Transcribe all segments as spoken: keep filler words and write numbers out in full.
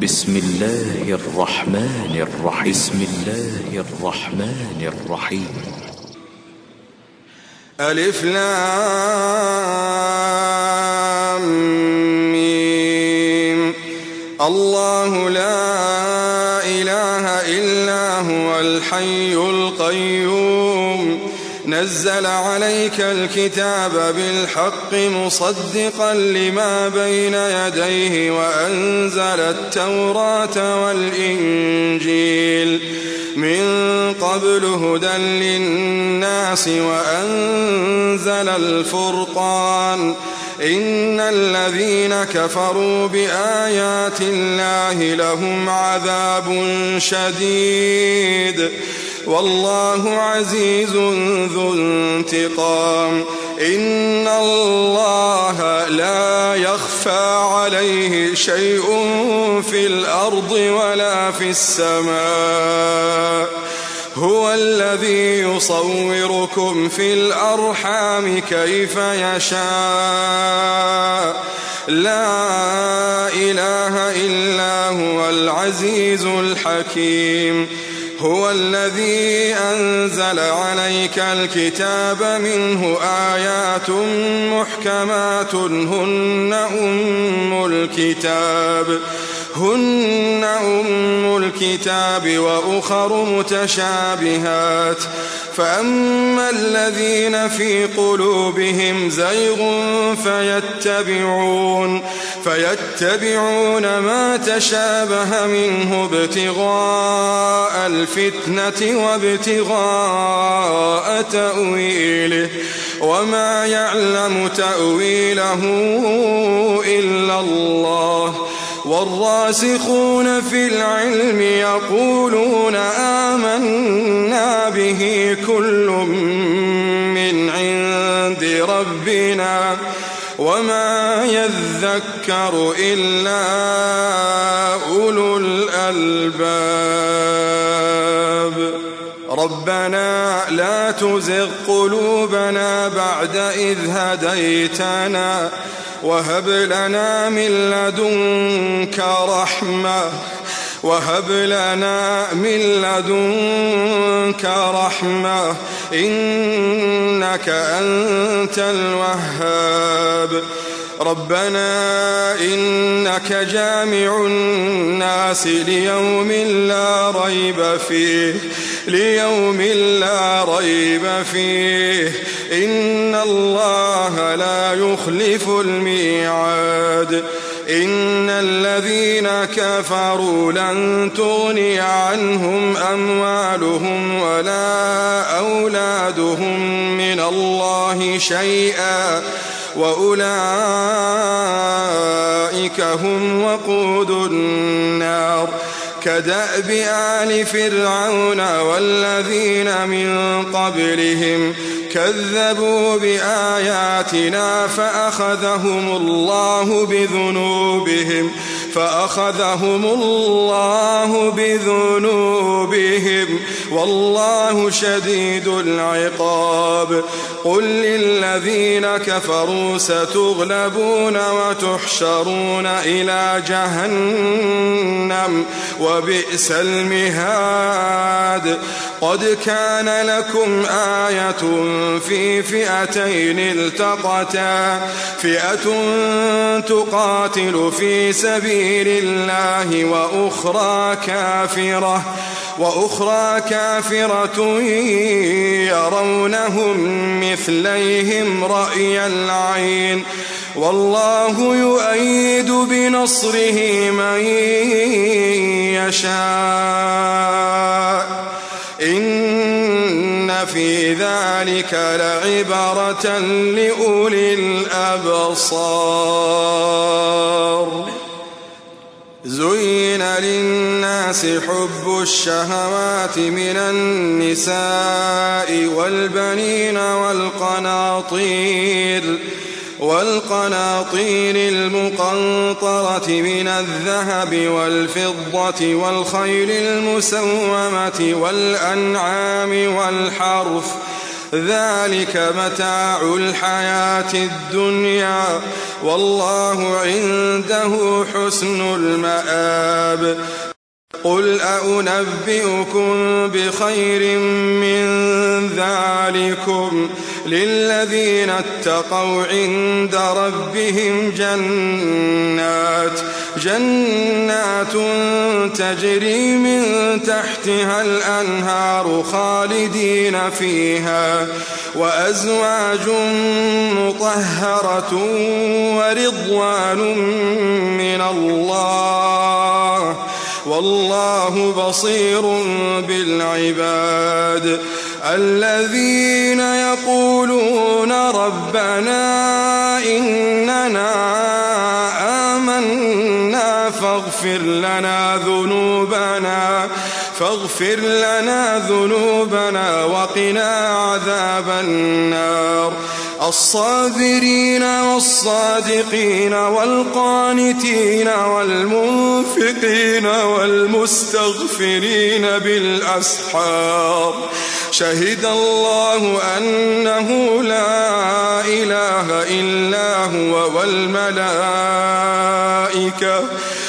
بسم الله الرحمن الرحيم بسم الله الرحمن الرحيم ألف لام ميم. الله لا إله إلا هو الحي القيوم نزل عليك الكتاب بالحق مصدقا لما بين يديه وأنزل التوراة والإنجيل من قبل هدى للناس وأنزل الفرقان إن الذين كفروا بآيات الله لهم عذاب شديد والله عزيز ذو انتقام إن الله لا يخفى عليه شيء في الأرض ولا في السماء هو الذي يصوركم في الأرحام كيف يشاء لا إله إلا هو العزيز الحكيم هو الذي أنزل عليك الكتاب منه آيات محكمات هن أم الكتاب هن أم الكتاب وأخر متشابهات فأما الذين في قلوبهم زيغ فيتبعون فيتبعون ما تشابه منه ابتغاء الفتنة وابتغاء تأويله وما يعلم تأويله إلا الله والراسخون في العلم يقولون آمنا به كل من عند ربنا وما يذكر إلا أولو الألباب ربنا لا تزغ قلوبنا بعد إذ هديتنا وهب لنا من لدنك رحمة وهب لنا من لدنك رحمة إنك أنت الوهاب ربنا إنك جامع الناس ليوم لا ريب فيه ليوم لا ريب فيه إن الله لا يخلف الميعاد إن الذين كفروا لن تغني عنهم أموالهم ولا أولادهم من الله شيئا وأولئك هم وقود النار كدأب آل فرعون والذين من قبلهم كذبوا بآياتنا فأخذهم الله بذنوبهم فأخذهم الله بذنوبهم والله شديد العقاب قل للذين كفروا ستغلبون وتحشرون إلى جهنم وبئس المهاد قد كان لكم آية في فئتين التقتا فئة تقاتل في سبيل الله وأخرى كافرة وأخرى كافرة يرونهم مثليهم رأي العين والله يؤيد بنصره من يشاء إن في ذلك لعبرة لأولي الأبصار زين للناس حب الشهوات من النساء والبنين والقناطير والقناطير المقنطرة من الذهب والفضة والخيل المسومة والأنعام والحرث ذلك متاع الحياة الدنيا والله عنده حسن المآب. قل أنبئكم بخير من ذلكم للذين اتقوا عند ربهم جنات جنات تجري من تحتها الأنهار خالدين فيها وأزواج مطهرة ورضوان من الله والله بصير بالعباد. الذين يقولون ربنا إننا آمنا فاغفر لنا ذنوبنا فاغفر لنا ذنوبنا وقنا عذاب النار. الصابرين والصادقين والقانتين والمنفقين والمستغفرين بالأسحار شهد الله أنه لا إله إلا هو والملائكة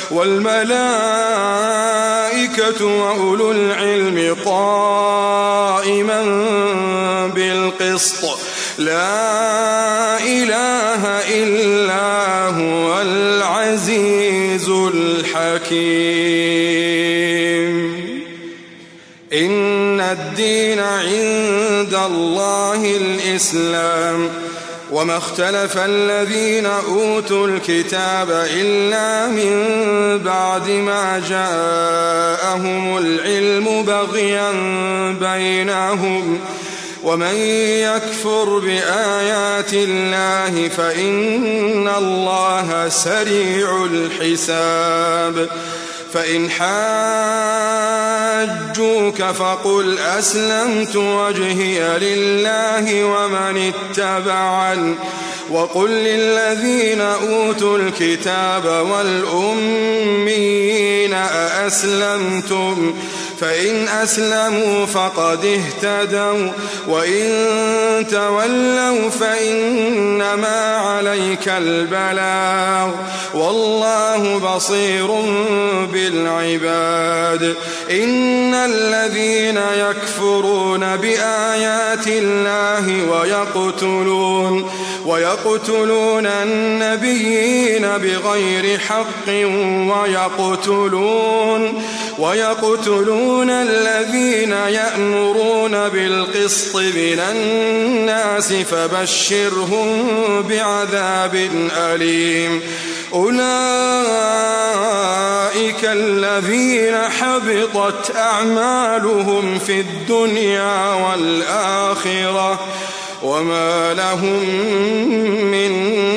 والملائكة وأولو العلم قائما بالقسط لا إله إلا هو العزيز الحكيم. إن الدين عند الله الإسلام وما اختلف الذين أوتوا الكتاب إلا من بعد ما جاءهم العلم بغيا بينهم ومن يكفر بآيات الله فإن الله سريع الحساب. فإن حاجوك فقل أسلمت وجهي لله ومن اتبعني وقل للذين أوتوا الكتاب والأميين أأسلمتم فإن أسلموا فقد اهتدوا وإن تولوا فإنما عليك البلاغ والله بصير بالعباد. إن الذين يكفرون بآيات الله ويقتلون ويقتلون النبيين بغير حق ويقتلون ويقتلون الذين يأمرون بالقسط من الناس فبشرهم بعذاب أليم. أولئك الذين حبطت أعمالهم في الدنيا والآخرة وما لهم من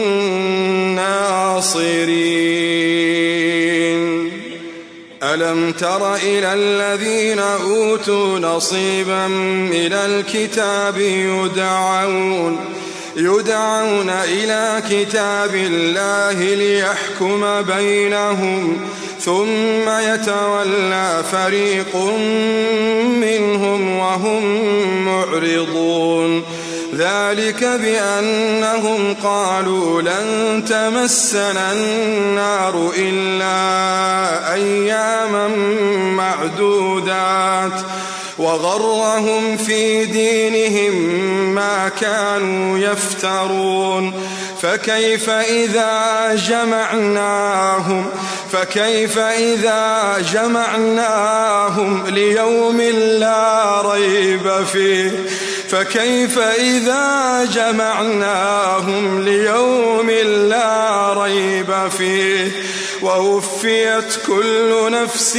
ناصرين. ألم تر إلى الذين أوتوا نصيبا من الكتاب يدعون يدعون إلى كتاب الله ليحكم بينهم ثم يتولى فريق منهم وهم معرضون. ذلك بأنهم قالوا لن تمسنا النار إلا أياما معدودات وغرهم في دينهم ما كانوا يفترون. فكيف إذا جمعناهم فكيف إذا جمعناهم ليوم لا ريب فيه فكيف إذا جمعناهم ليوم لا ريب فيه ووفيت كل نفس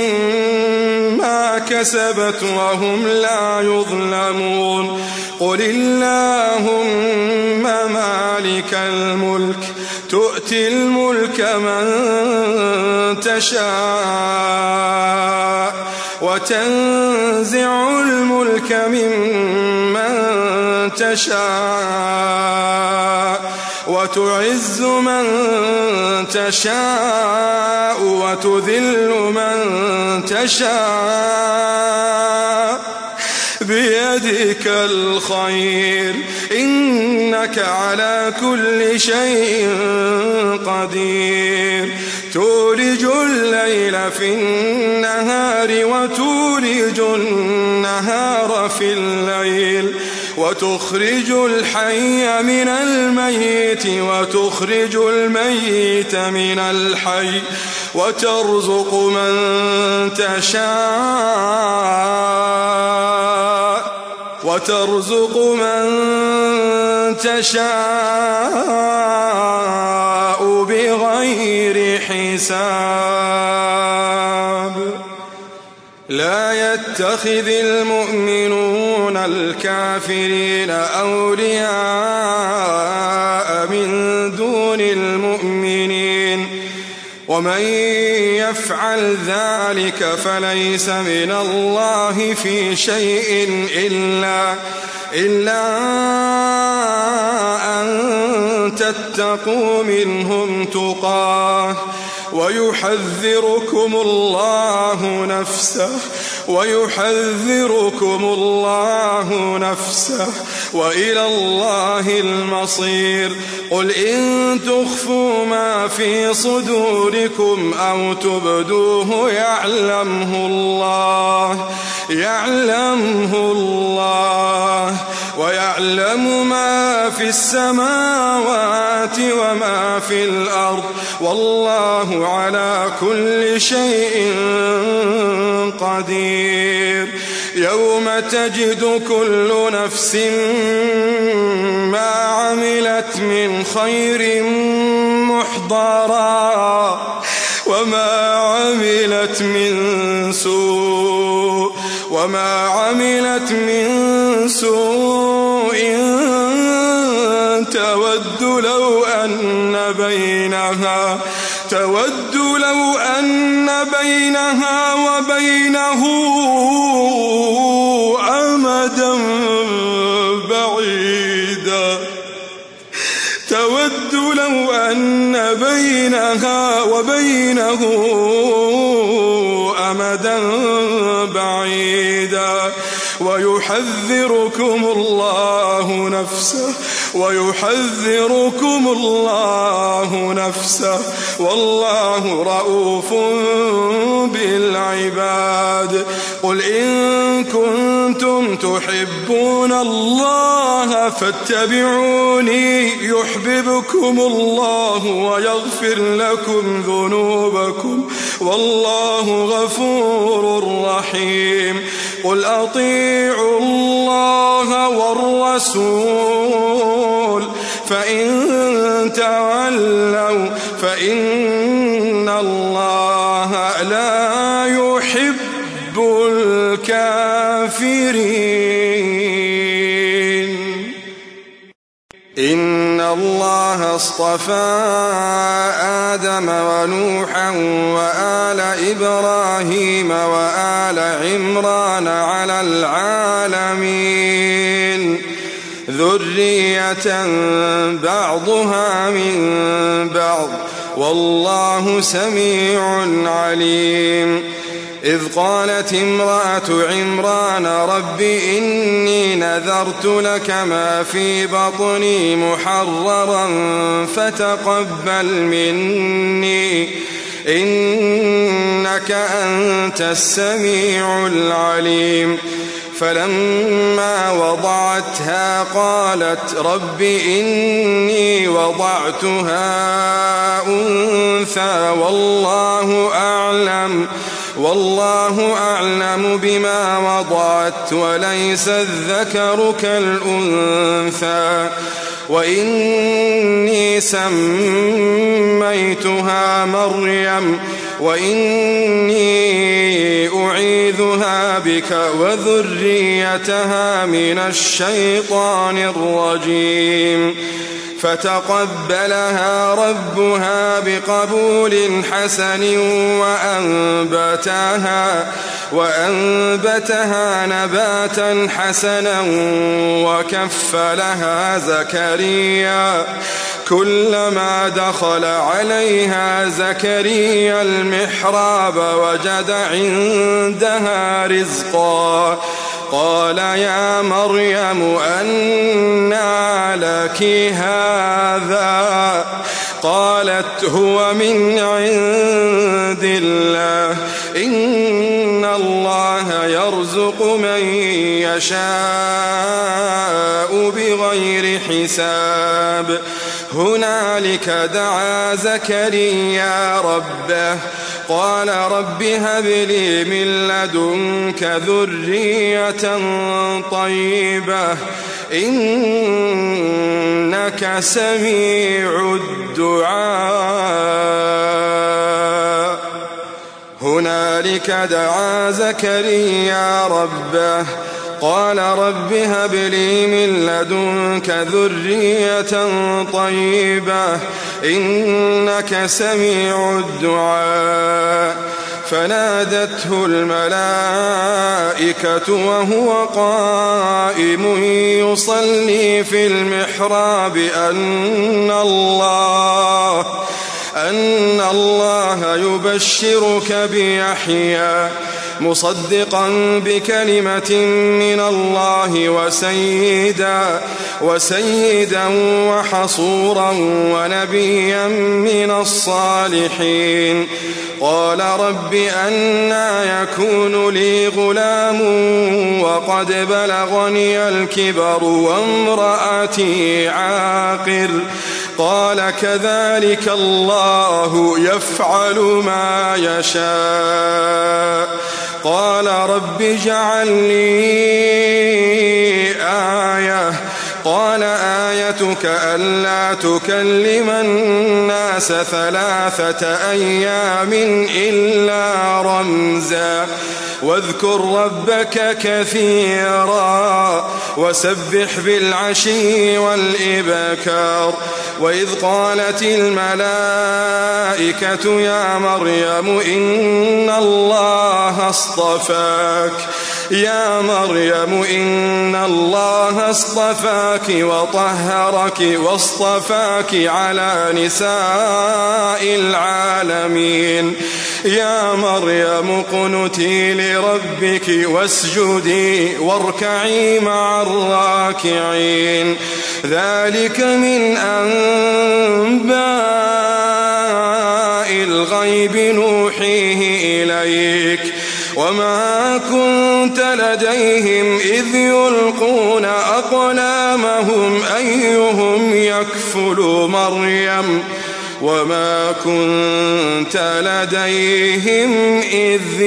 ما كسبت وهم لا يظلمون. قل اللهم مالك الملك تؤتي الملك من تشاء وتنزع الملك ممن تشاء وتعز من تشاء وتذل من تشاء بيدك الخير إنك على كل شيء قدير تولج الليل في النهار وتولج النهار في الليل وتخرج الحي من الميت وتخرج الميت من الحي وترزق من تشاء وترزق من تشاء بغير حساب لا يتخذ المؤمنون الكافرين أولياء من دون المؤمنين ومن يفعل ذلك فليس من الله في شيء إلا إلا أن تتقوا منهم تقاه ويحذركم الله نفسه ويحذركم الله نفسه وإلى الله المصير قل إن تخفوا ما في صدوركم أو تبدوه يعلمه الله يعلمه الله ويعلم ما في السماوات وما في الأرض والله على كل شيء قدير يوم تجد كل نفس ما عملت من خير محضرا وما عملت من سوء وما عملت من سوء تود لو أن بينها تود لو أن بينها وبينه أمدا بعيدا تود لو أن بينها وبينه أمدا بعيدا ويحذركم الله نفسه ويحذركم الله نفسه والله رؤوف بالعباد قل إن كنتم تحبون الله فاتبعوني يحببكم الله ويغفر لكم ذنوبكم والله غفور رحيم قل أطيعوا الله والرسول فإن تولوا فإن الله لا يحب الكافرين إن الله اصطفى آدم ونوحا وآل إبراهيم وآل عمران على العالمين ذرية بعضها من بعض والله سميع عليم إذ قالت امرأة عمران رب إني نذرت لك ما في بطني محررا فتقبل مني إنك أنت السميع العليم فلما وضعتها قالت رب إني وضعتها أنثى والله أعلم والله أعلم بما وضعت وليس الذكر كالأنثى وإني سميتها مريم وإني أعيذها بك وذريتها من الشيطان الرجيم فتقبلها ربها بقبول حسن وأنبتها, وأنبتها نباتا حسنا وكفلها زكريا كلما دخل عليها زكريا المحراب وجد عندها رزقا قال يا مريم أنى لك هذا قالت هو من عند الله إن الله يرزق من يشاء بغير حساب هنالك دعا زكريا ربه قال رب هب لي من لدنك ذرية طيبة إنك سميع الدعاء هنالك دعا زكريا ربه قال رب هب لي من لدنك ذرية طيبة إنك سميع الدعاء فنادته الملائكة وهو قائم يصلي في المحراب أن الله أن الله يبشرك بيحيى مصدقا بكلمة من الله وسيدا وسيدا وحصورا ونبيا من الصالحين قال رب أنى يكون لي غلام وقد بلغني الكبر وامرأتي عاقر قال كذلك الله يفعل ما يشاء قال رب اجعل لي آية قال آيتك ألا تكلم الناس ثلاثة أيام إلا رمزا واذكر ربك كثيرا وسبح بالعشي والإبكار وإذ قالت الملائكة يا مريم إن الله اصطفاك يا مريم إن الله اصطفاك وطهرك واصطفاك على نساء العالمين يا مريم اقنتي لربك واسجدي واركعي مع الراكعين ذلك من أنباء الغيب نوحيه إليك وما كنت لديهم إذ يلقون أقلامهم أيهم يكفل مريم وما كنت لديهم إذ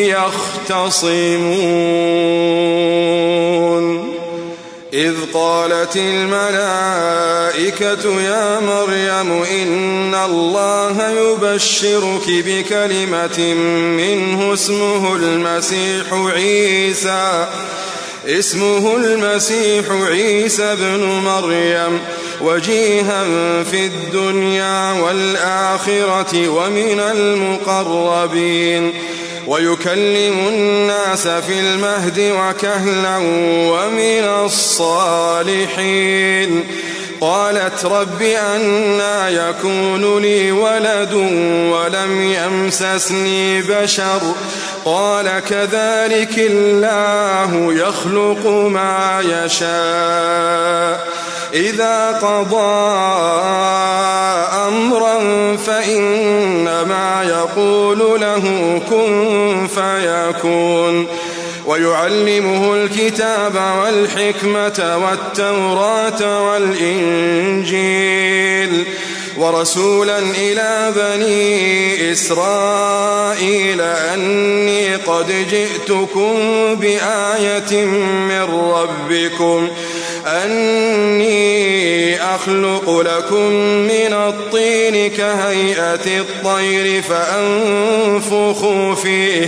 يختصمون إذ قالت الملائكة يا مريم إن الله يبشرك بكلمة منه اسمه المسيح عيسى اسمه المسيح عيسى ابن مريم وجيها في الدنيا والآخرة ومن المقربين ويكلم الناس في المهد وكهلا ومن الصالحين قالت رب أنى يكون لي ولد ولم يمسسني بشر قال كذلك الله يخلق ما يشاء إذا قضى أمرا فإنما يقول له كن فيكون ويعلمه الكتاب والحكمة والتوراة والإنجيل ورسولا إلى بني إسرائيل أني قد جئتكم بآية من ربكم أني أخلق لكم من الطين كهيئة الطير فأنفخ فيه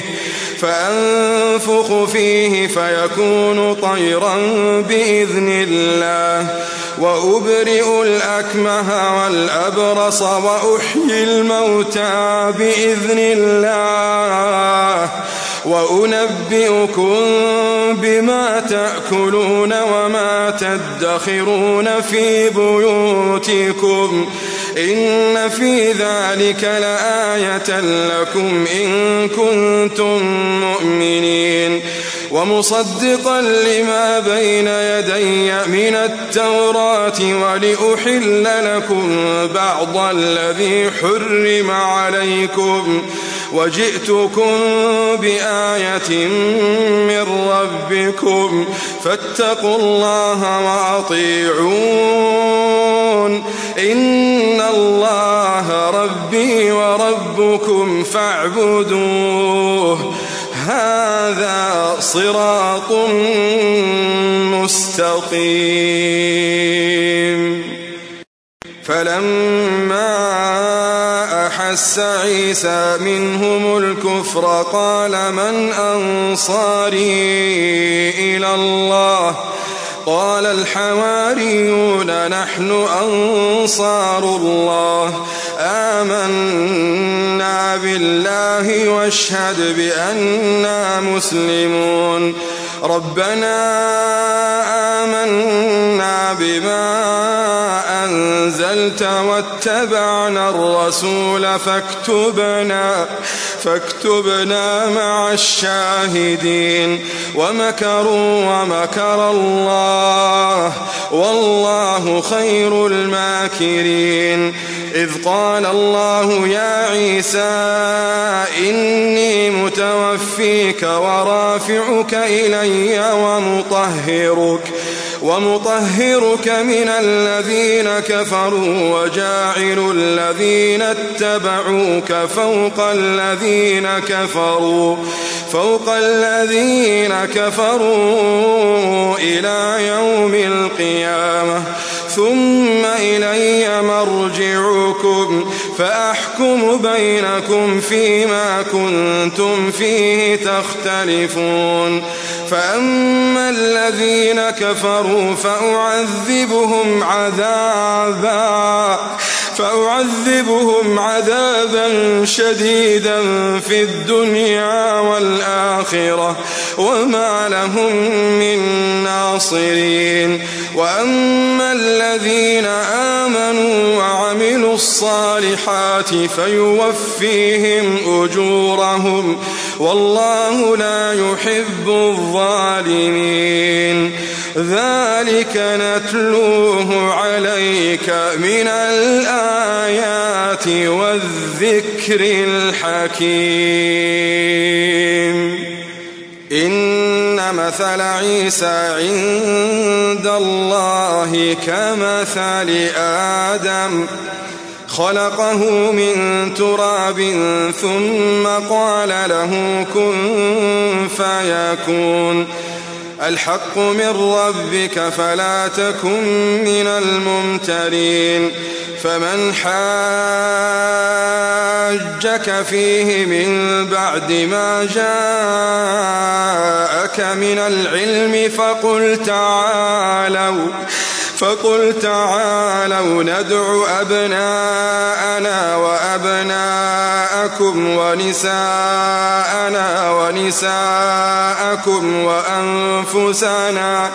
فأنفخ فيه فيكون طيرا بإذن الله وأبرئ الأكمه والأبرص وأحيي الموتى بإذن الله وأنبئكم بما تأكلون وما تدخرون في بيوتكم إن في ذلك لآية لكم إن كنتم مؤمنين ومصدقا لما بين يدي من التوراة ولأحل لكم بعض الذي حرم عليكم وجئتكم بآية من ربكم فاتقوا الله وأطيعون إن الله ربي وربكم فاعبدوه هذا صراط مستقيم. فلما أحس عيسى منهم الكفر قال من أنصاري إلى الله قال الحواريون نحن أنصار الله آمنا بالله واشهد بأننا مسلمون ربنا آمنا بما أنزلت واتبعنا الرسول فاكتبنا فاكتبنا مع الشاهدين ومكروا ومكر الله والله خير الماكرين. إذ قال الله يا عيسى إني متوفيك ورافعك إلي ومطهرك ومطهرك من الذين كفروا وجاعل الذين اتبعوك فوق الذين كفروا فوق الذين كفروا إلى يوم القيامة ثم إلي مرجعكم فأحكم بينكم فيما كنتم فيه تختلفون. فأما الذين كفروا فأعذبهم عذابا فأعذبهم عذابا شديدا في الدنيا والآخرة وما لهم من ناصرين. وأما الذين آمنوا وعملوا الصالحات فيوفيهم أجورهم والله لا يحب الظالمين. ذلك نتلوه عليك من الآيات والذكر الحكيم. إن مثل عيسى عند الله كمثل آدم خلقه من تراب ثم قال له كن فيكون. الحق من ربك فلا تكن من الممترين. فمن حاجك فيه من بعد ما جاءك من العلم فقل تعالوا فقل تعالوا ندع أبناءنا وأبناءكم ونساءنا ونساءكم وأنفسنا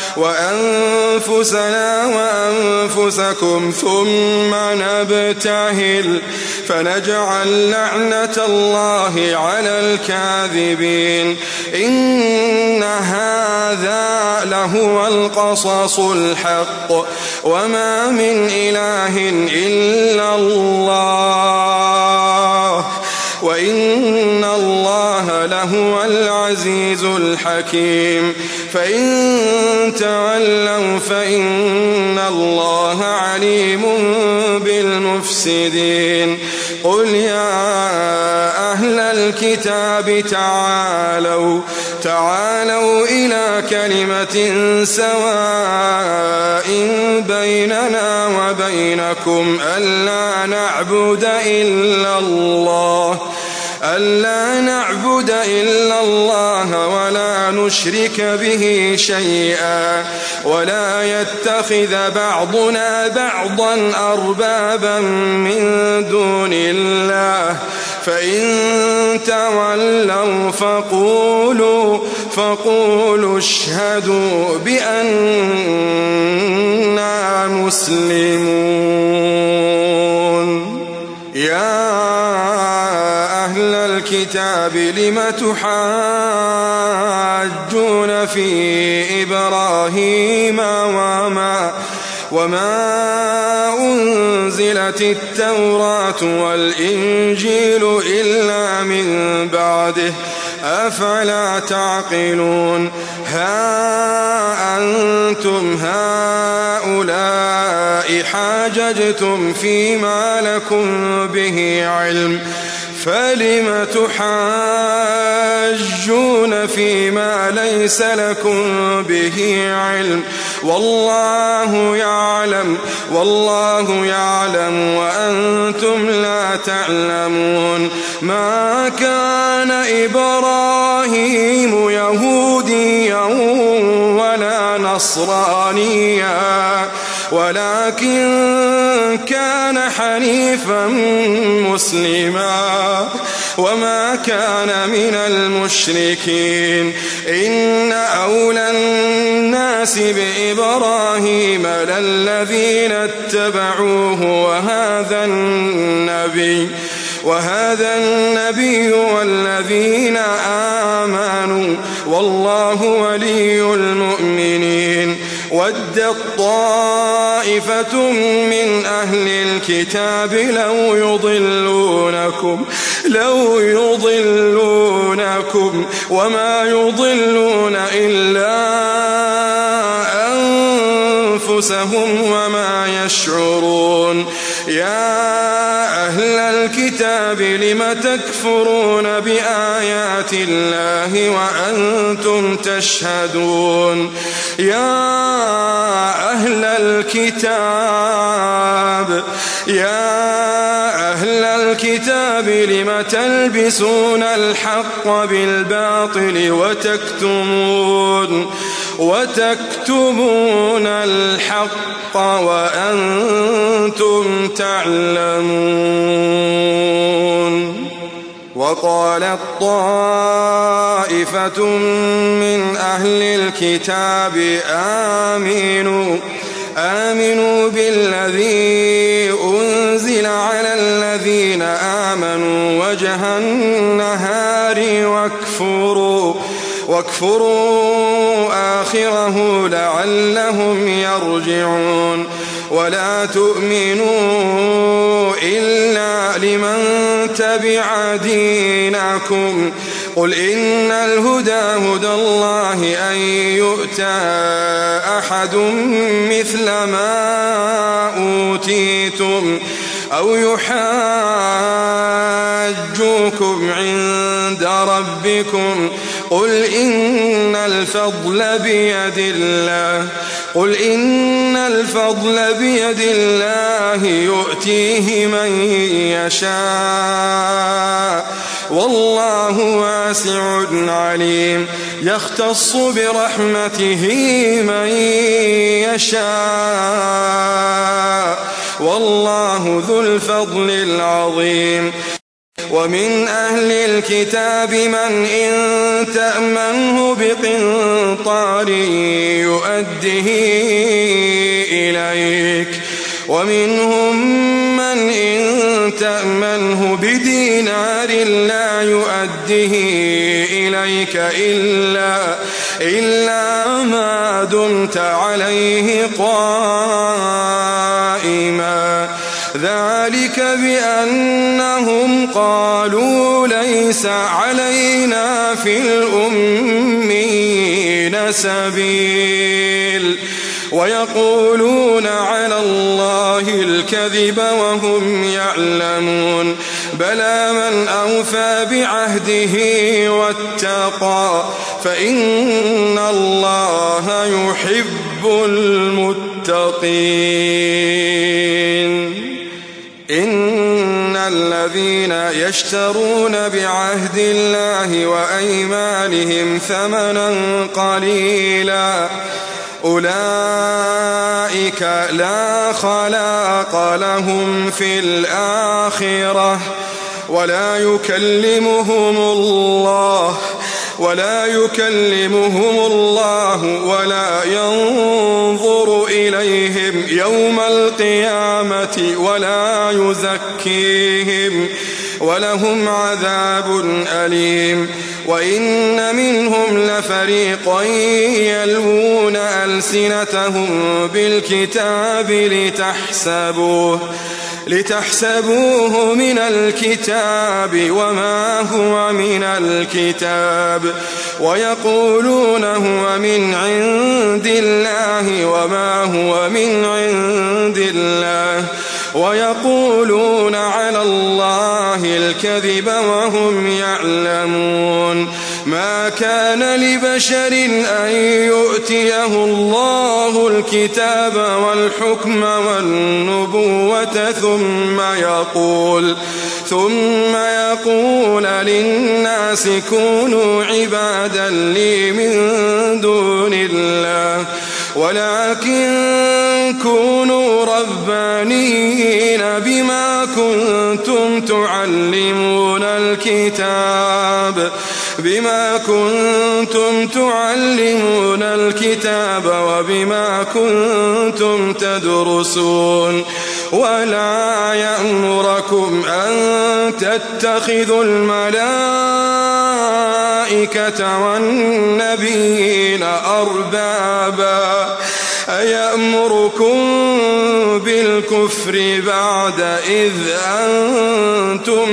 وأنفسنا وأنفسكم ثم نبتهل فنجعل لعنة الله على الكاذبين. إن هذا لهو القصص الحق وما من إله إلا الله وإن الله لهو العزيز الحكيم. فإن تولوا فإن الله عليم بالمفسدين. قل يا أهل الكتاب تعالوا تعالوا إلى كلمة سواء بيننا وبينكم ألا نعبد إلا الله ألا نعبد إلا الله ولا نشرك به شيئا ولا يتخذ بعضنا بعضا أربابا من دون الله. فإن تولوا فقولوا فقولوا اشهدوا بأننا مسلمون. يا أهل الكتاب لم تحاجون في إبراهيم وما, وما أنزلت التوراة والإنجيل إلا من بعده أفلا تعقلون ها أنتم هؤلاء حاججتم فيما لكم به علم فلم تحاجون فيما ليس لكم به علم والله يعلم والله يعلم وأنتم لا تعلمون ما كان إبراهيم يهوديا ولا نصرانيا ولكن كان حنيفا مسلما وما كان من المشركين إن أولى الناس بإبراهيم للذين اتبعوه وهذا النبي وهذا النبي والذين آمنوا والله ولي المؤمنين ودت طائفة من أهل الكتاب لو يضلونكم لو يضلونكم وما يضلون إلا أنفسهم وما يشعرون يا أهل الكتاب لم تكفرون بآيات الله وأنتم تشهدون يا أهل الكتاب يا أهل الكتاب لم تلبسون الحق بالباطل وتكتمون وتكتمون الحق وأنتم تعلمون وقالت طائفة من أهل الكتاب آمنوا آمنوا بالذي أنزل على الذين آمنوا وجه النهار واكفروا واكفروا آخره لعلهم يرجعون ولا تؤمنوا إلا لمن تبع دينكم قل إن الهدى هدى الله أن يؤتى أحد مثل ما أوتيتم أو يحاجوكم عند ربكم قل إن الفضل بيد الله قل إن الفضل بيد الله يؤتيه من يشاء والله واسع عليم يختص برحمته من يشاء والله ذو الفضل العظيم ومن أهل الكتاب من إن تأمنه بقنطار يؤده إليك ومنهم من إن تأمنه بدينار لا يؤده إليك إلا, إلا ما دمت عليه قائما ذلك بأنهم قالوا ليس علينا في الأمين سبيل ويقولون على الله الكذب وهم يعلمون بلى من أوفى بعهده واتقى فإن الله يحب المتقين إن الذين يشترون بعهد الله وأيمانهم ثمنا قليلا أولئك لا خلاق لهم في الآخرة ولا يكلمهم الله ولا يكلمهم الله ولا ينظر إليهم يوم القيامة ولا يزكيهم ولهم عذاب أليم. وإن منهم لفريقا يلوون ألسنتهم بالكتاب لتحسبوه لتحسبوه من الكتاب وما هو من الكتاب ويقولون هو من عند الله وما هو من عند الله ويقولون على الله الكذب وهم يعلمون. ما كان لبشر أن يؤتيه الله الكتاب والحكم والنبوة ثم يقول ثم يقول للناس كونوا عبادا لي من دون الله ولكن كونوا ربانيين بما كنتم تعلمون الكتاب بما كنتم تعلمون الكتاب وبما كنتم تدرسون. ولا يأمركم أن تتخذوا الملائكة والنبيين أربابا أيأمركم بالكفر بعد إذ أنتم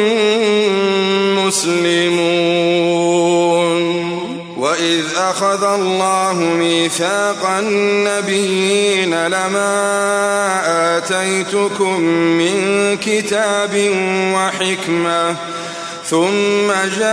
مسلمون. وإذ أخذ الله ميثاق النبيين لما آتيتكم من كتاب وحكمة ثم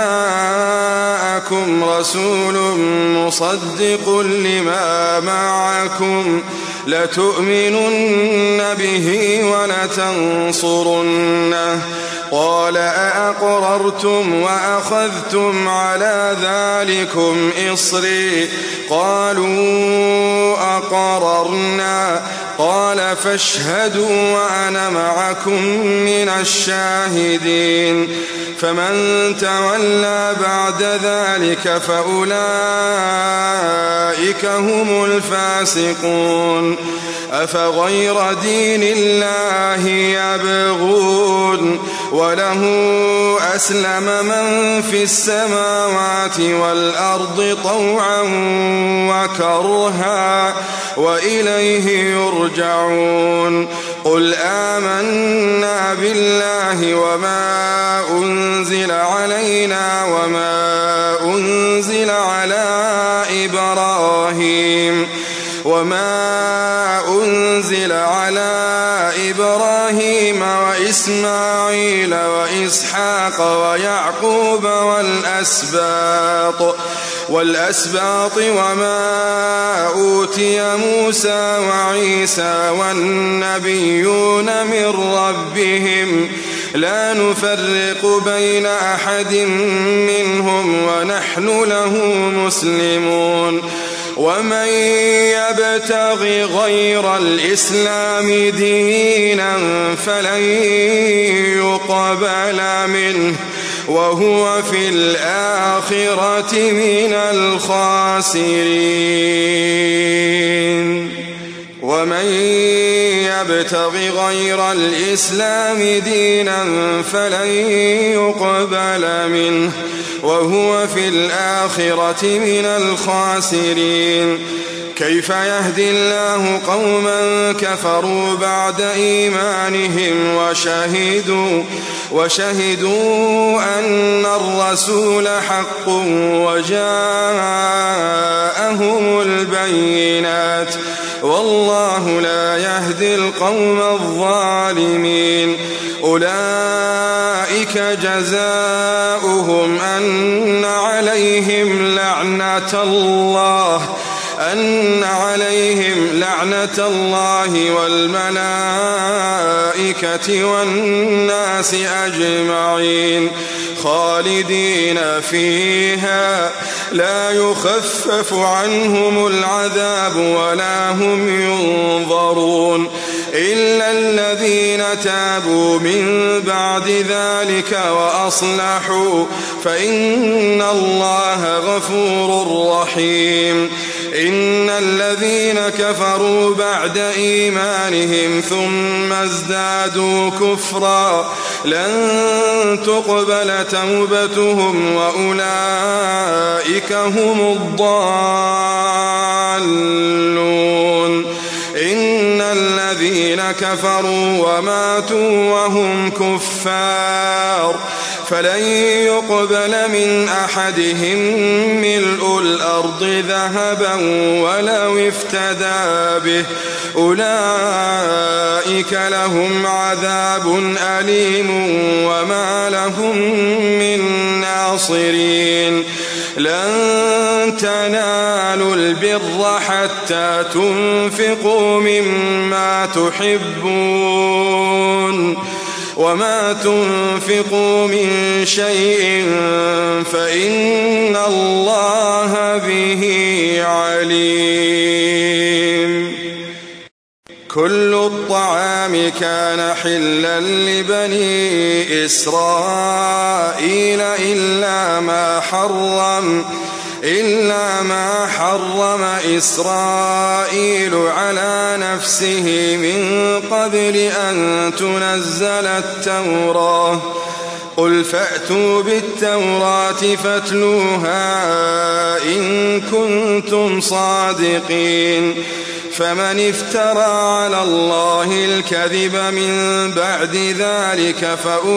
جاءكم رسول مصدق لما معكم لتؤمنن به ولتنصرنه قال أأقررتم وأخذتم على ذلكم إصري قالوا أقررنا قال فاشهدوا وأنا معكم من الشاهدين. فمن تولى بعد ذلك فأولئك هم الفاسقون. أفغير دين الله يبغون وله أسلم من في السماوات والأرض طوعا وكرها وإليه يرجعون. قل آمنا بالله وما أنزل علينا وما أنزل على إبراهيم وما أنزل على إبراهيم وإسماعيل وإسحاق ويعقوب والأسباط والأسباط وما أوتي موسى وعيسى والنبيون من ربهم لا نفرق بين أحد منهم ونحن له مسلمون. ومن يبتغ غير الإسلام دينا فلن يقبل منه وهو في الآخرة من الخاسرين. ومن يبتغ غير الإسلام دينا فلن يقبل منه وهو في الآخرة من الخاسرين. كيف يهدي الله قوما كفروا بعد إيمانهم وشهدوا وشهدوا أن الرسول حق وجاءهم البينات والله لا يهدي القوم الظالمين. أولئك جزاؤهم أن عليهم لعنة الله أن عليهم لعنة الله والملائكة والناس أجمعين خالدين فيها لا يخفف عنهم العذاب ولا هم ينظرون إلا الذين تابوا من بعد ذلك وأصلحوا فإن الله غفور رحيم. إن الذين كفروا بعد إيمانهم ثم ازدادوا كفرا لن تقبل توبتهم وأولئك هم الضالون. إن الذين كفروا وماتوا وهم كفار فلن يقبل من أحدهم ملء الأرض ذهبا ولو افتدى به أولئك لهم عذاب أليم وما لهم من ناصرين. لن تنالوا البر حتى تنفقوا مما تحبون وما تنفقوا من شيء فإن الله به عليم. كل الطعام كان حلا لبني إسرائيل إلا ما حرم إلا ما حرم إسرائيل على نفسه من قبل أن تنزل التوراة. قل فأتوا بالتوراة فاتلوها إن كنتم صادقين. فمن افترى على الله الكذب من بعد ذلك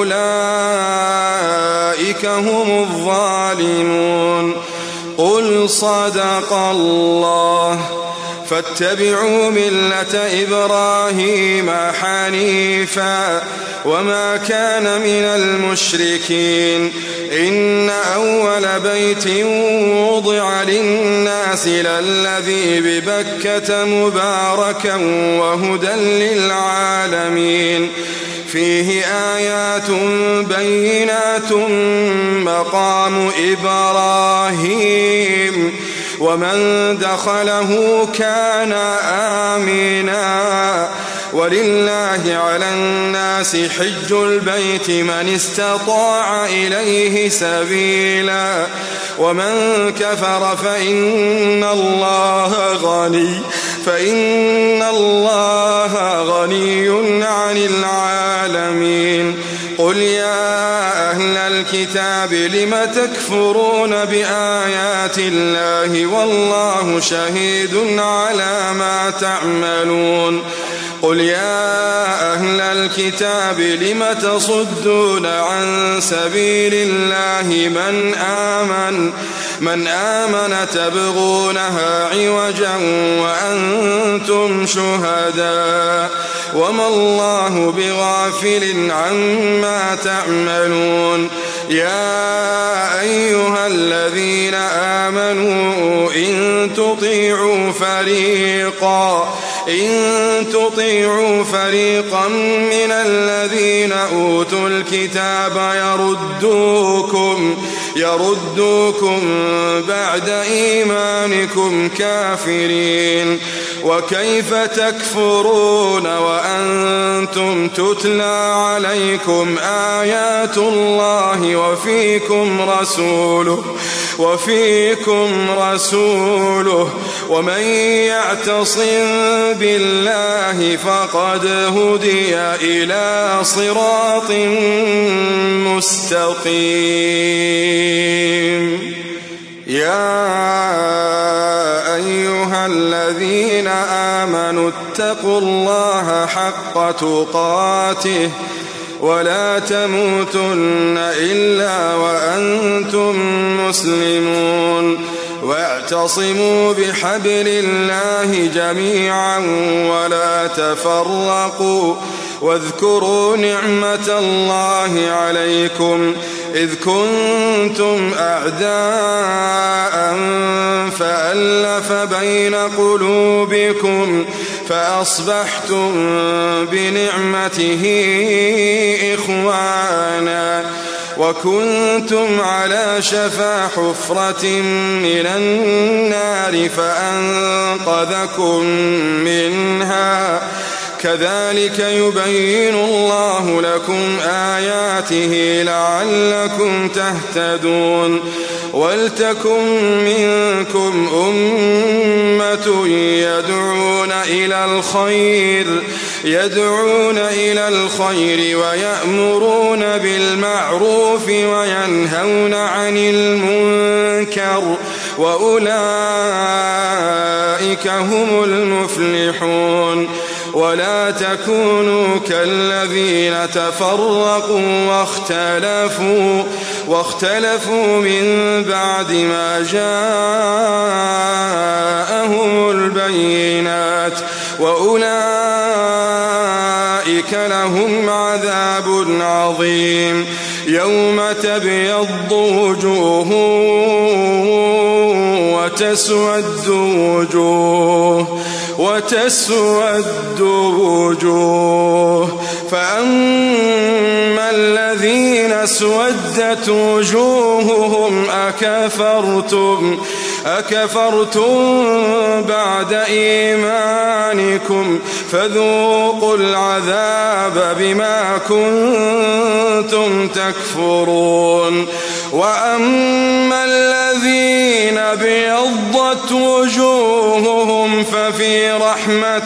فأولئك هم الظالمون. قل صدق الله. فاتبعوا ملة إبراهيم حنيفا وما كان من المشركين. إن أول بيت وضع للناس للذي ببكة مباركا وهدى للعالمين. فيه آيات بينات مقام إبراهيم ومن دخله كان آمنا. ولله على الناس حج البيت من استطاع إليه سبيلا ومن كفر فإن الله غني فإن الله غني عن العالمين. قل يا أهل الكتاب لم تكفرون بآيات الله والله شهيد على ما تعملون. قل يا أهل الكتاب لم تصدون عن سبيل الله من آمن من آمن تبغونها عوجا وأنتم شهداء وما الله بغافل عما تعملون. يا أيها الذين آمنوا إن تطيعوا فريقا إن تطيعوا فريقا من الذين أوتوا الكتاب يردوكم يردوكم بعد إيمانكم كافرين. وكيف تكفرون وأنتم تتلى عليكم آيات الله وفيكم رسوله وفيكم رسوله ومن يعتصم بالله فقد هدي إلى صراط مستقيم. يا أيها الذين آمنوا اتقوا الله حق تقاته ولا تموتن إلا وأنتم مسلمون. واعتصموا بحبل الله جميعا ولا تفرقوا واذكروا نعمة الله عليكم إذ كنتم أعداء فألف بين قلوبكم فأصبحتم بنعمته إخوانا وكنتم على شفا حفرة من النار فأنقذكم منها كذلك يبين الله لكم آياته لعلكم تهتدون ولتكن منكم أمة يدعون إلى الخير يدعون إلى الخير ويأمرون بالمعروف وينهون عن المنكر وأولئك هم المفلحون ولا تكونوا كالذين تفرقوا واختلفوا واختلفوا من بعد ما جاءهم البينات وأولئك لهم عذاب عظيم يوم تبيض وجوه وتسود وجوه وتسود وجوه فأما الذين اسودت وجوههم أكفرتم أكفرتم بعد إيمانكم فذوقوا العذاب بما كنتم تكفرون وأما الذين ابيضت وجوههم ففي رحمة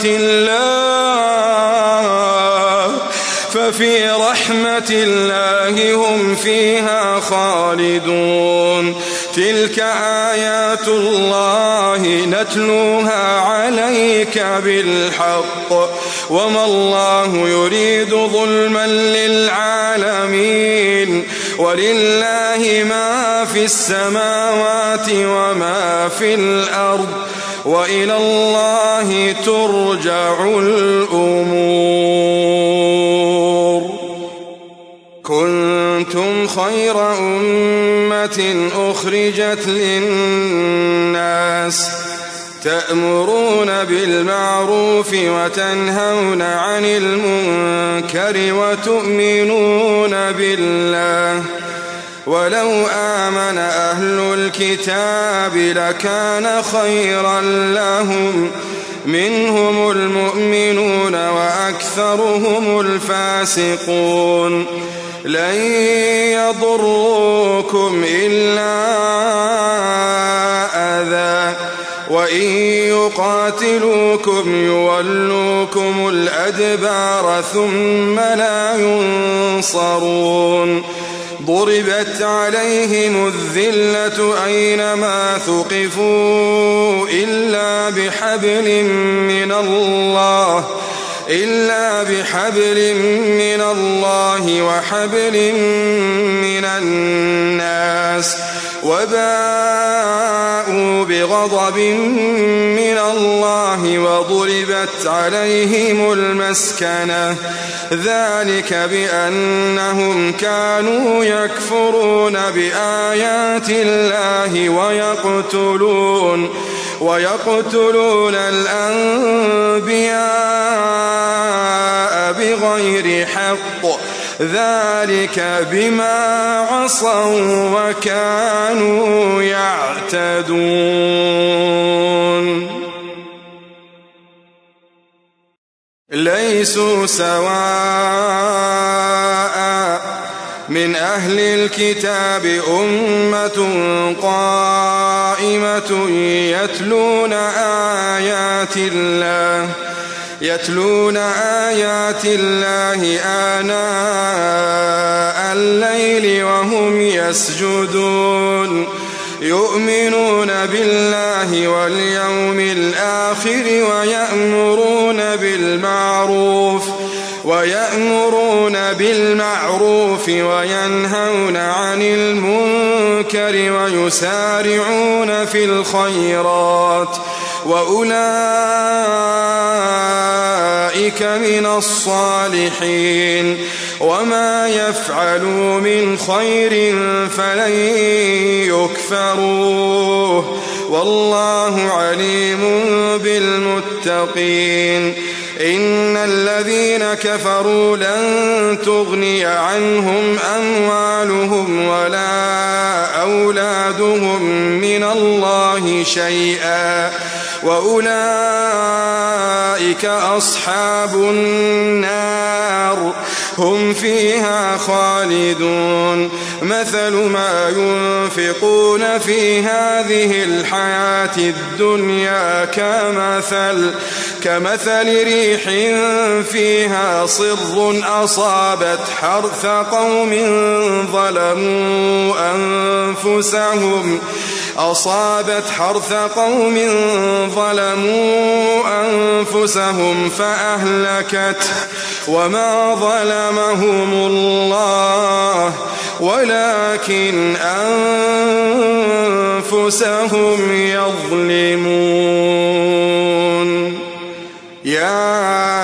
الله ففي رحمة الله هم فيها خالدون تلك آيات الله نتلوها عليك بالحق وما الله يريد ظلما للعالمين ولله ما في السماوات وما في الأرض وإلى الله ترجع الأمور كنتم خير أمة أخرجت للناس تأمرون بالمعروف وتنهون عن المنكر وتؤمنون بالله ولو آمن أهل الكتاب لكان خيرا لهم منهم المؤمنون وأكثرهم الفاسقون لن يضروكم إلا أذى وإن يقاتلوكم يولوكم الأدبار ثم لا ينصرون ضربت عليهم الذلة أينما ثقفوا إلا بحبل من الله إلا بحبل من الله وحبل من الناس وباءوا بغضب من الله وضربت عليهم المسكنة ذلك بأنهم كانوا يكفرون بآيات الله ويقتلون ويقتلون الأنبياء بغير حق ذلك بما عصوا وكانوا يعتدون ليسوا سواء من أهل الكتاب أمة قائمة يتلون آيات الله يتلون آيات الله آناء الليل وهم يسجدون يؤمنون بالله واليوم الآخر ويأمرون بالمعروف ويأمرون بالمعروف وينهون عن المنكر ويسارعون في الخيرات وأولئك من الصالحين وما يفعلوا من خير فلن يكفروه والله عليم بالمتقين إن الذين كفروا لن تغني عنهم أموالهم ولا أولادهم من الله شيئا وأولئك أصحاب النار هم فيها خالدون مثل ما ينفقون في هذه الحياة الدنيا كمثل كمثل ريح فيها صر أصابت حرث قوم ظلموا أنفسهم أصابت حرث قوم ظلموا أنفسهم فأهلكت وما ظلمهم الله ولكن أنفسهم يظلمون. يا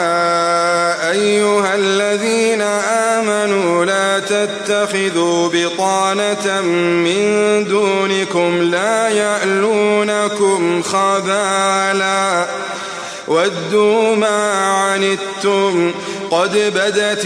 أيها الذين آمنوا لا تتخذوا بطانة من دونكم لا يألونكم خبالا ودوا ما عنتم قد بدت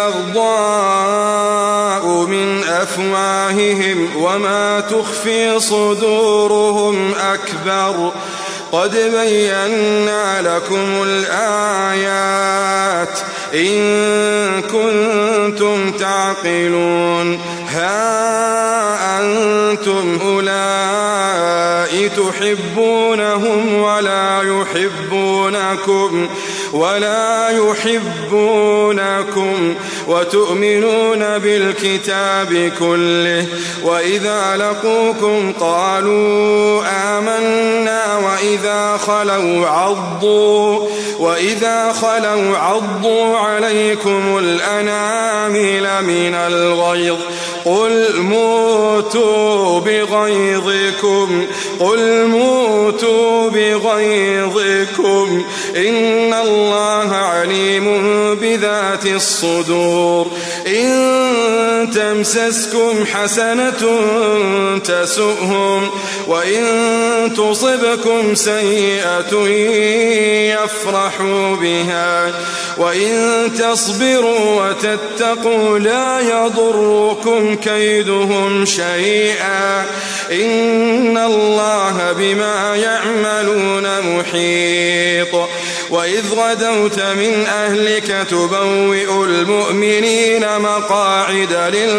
البغضاء من أفواههم وما تخفي صدورهم أكبر قد بينا لكم الآيات إن كنتم تعقلون. ها أنتم أولئك تحبونهم ولا يحبونكم ولا يحبونكم وتؤمنون بالكتاب كله وإذا لقوكم قالوا آمنا وإذا خلوا عضوا وإذا خلوا عضوا عليكم الأنامل من الغيظ قل موتوا بغيظكم قل موتوا بغيظكم إن الله عليم بذات الصدور. إن تمسسكم حسنة تسؤهم وإن تصبكم سيئة يفرحوا بها وإن تصبروا وتتقوا لا يضركم كيدهم شيئا إن الله بما يعملون محيط. وإذ غدوت من أهلك تبوئ المؤمنين مقاعد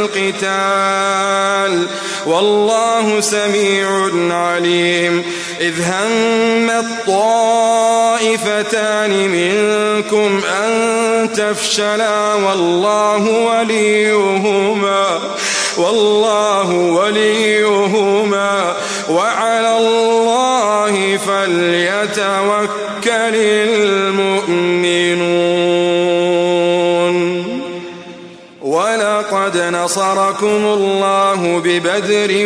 للقتال والله سميع عليم. إذ هم الطائفتان منكم أن تفشلا والله وليهما والله وليهما وعلى الله فليتوكل المؤمنون. ولقد نصركم الله ببدر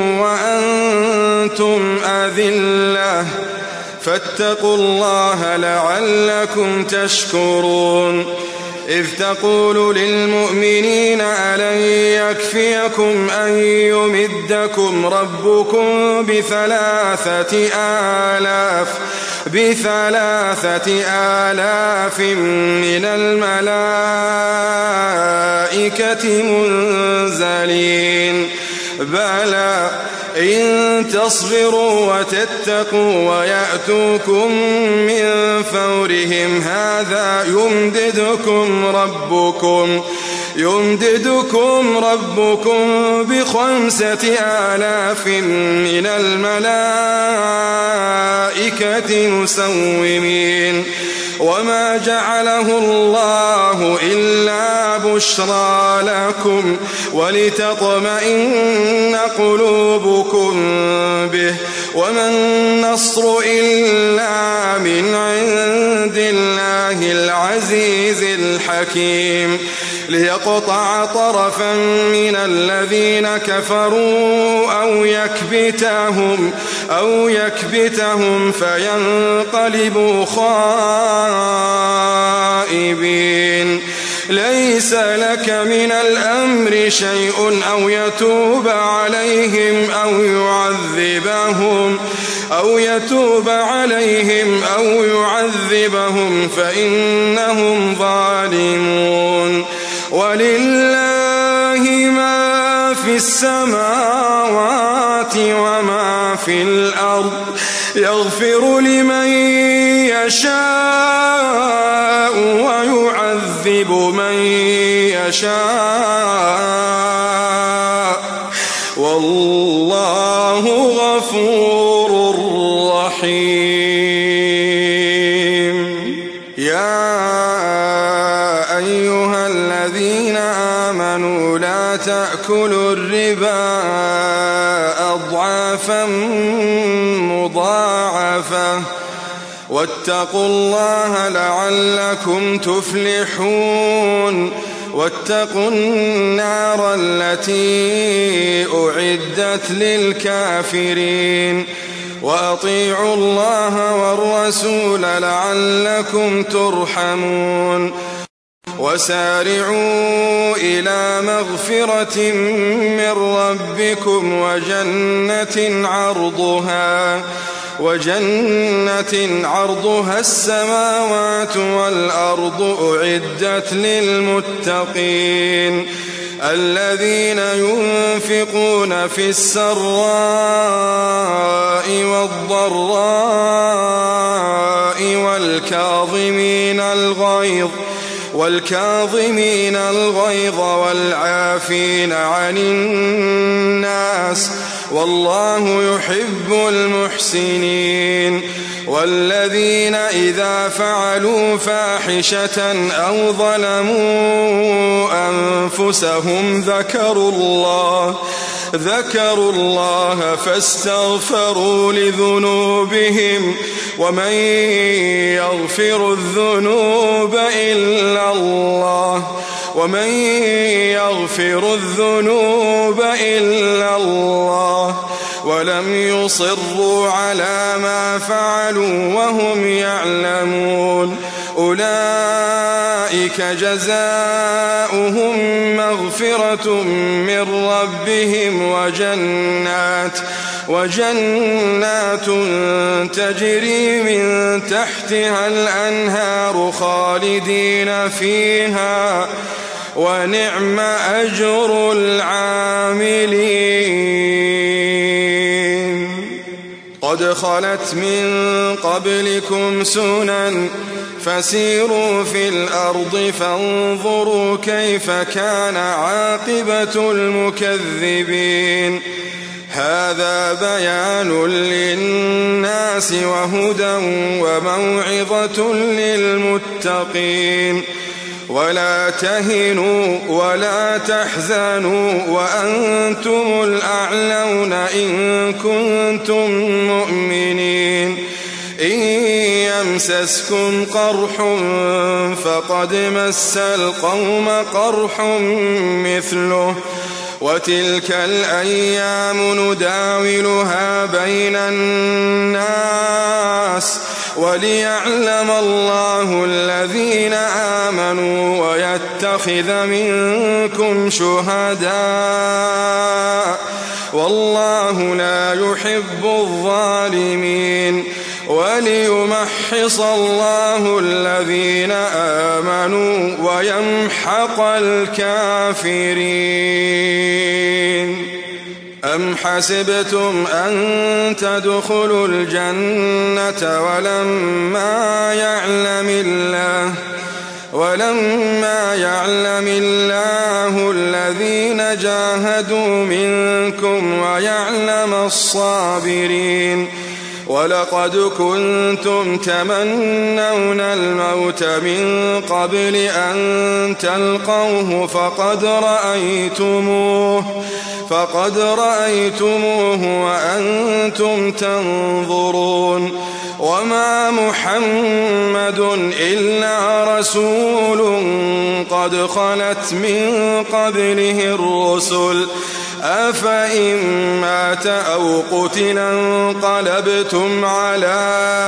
وأنتم أذلة فاتقوا الله لعلكم تشكرون. إذ تقول للمؤمنين ألن يكفيكم أن يمدكم ربكم بثلاثة آلاف بثلاثة آلاف من الملائكة منزلين بلى إن تصبروا وتتقوا ويأتوكم من فورهم هذا يمددكم ربكم يمددكم ربكم بخمسة آلاف من الملائكة مسومين. وما جعله الله إلا بشرى لكم ولتطمئن قلوبكم به وما النصر إلا من عند الله العزيز الحكيم. ليقطع طرفا من الذين كفروا أو يكبتهم أو يكبتهم فينقلبوا خائبين. ليس لك من الأمر شيء أو يتوب عليهم أو يعذبهم أو يتوب عليهم أو يعذبهم فإنهم ظالمون. ولله ما في السماوات وما في الأرض يغفر لمن يشاء ويعذب من يشاء والله غفور رحيم. يا أيها الذين آمنوا لا تأكلوا الربا أضعافا مضاعفة واتقوا الله لعلكم تفلحون. واتقوا النار التي أعدت للكافرين وأطيعوا الله والرسول لعلكم ترحمون. وسارعوا إلى مغفرة من ربكم وجنة عرضها وجنة عرضها السماوات والأرض أعدت للمتقين الذين ينفقون في السراء والضراء والكاظمين الغيظ والكاظمين الغيظ والعافين عن الناس والله يحب المحسنين. والذين إذا فعلوا فاحشة أو ظلموا أنفسهم ذكروا الله ذكروا الله فاستغفروا لذنوبهم ومن يغفر الذنوب إلا الله ومن يغفر الذنوب إلا الله ولم يصروا على ما فعلوا وهم يعلمون أولئك جزاؤهم مغفرة من ربهم وجنات وجنات تجري من تحتها الأنهار خالدين فيها ونعم أجر العاملين. قد خلت من قبلكم سنن فسيروا في الأرض فانظروا كيف كان عاقبة المكذبين. هذا بيان للناس وهدى وموعظة للمتقين. ولا تهنوا ولا تحزنوا وأنتم الأعلون إن كنتم مؤمنين. إن يمسسكم قرح فقد مس القوم قرح مثله وتلك الأيام نداولها بين الناس وليعلم الله الذين آمنوا ويتخذ منكم شهداء والله لا يحب الظالمين وليمحص الله الذين آمنوا ويمحق الكافرين. أم حسبتم أن تدخلوا الجنة ولما يعلم الله ولما يعلم الله الذين جاهدوا منكم ويعلم الصابرين. ولقد كنتم تمنون الموت من قبل أن تلقوه فقد رأيتموه فقد رأيتموه وأنتم تنظرون. وما محمد إلا رسول قد خلت من قبله الرسل أفإن مات أو قتل انقلبتم على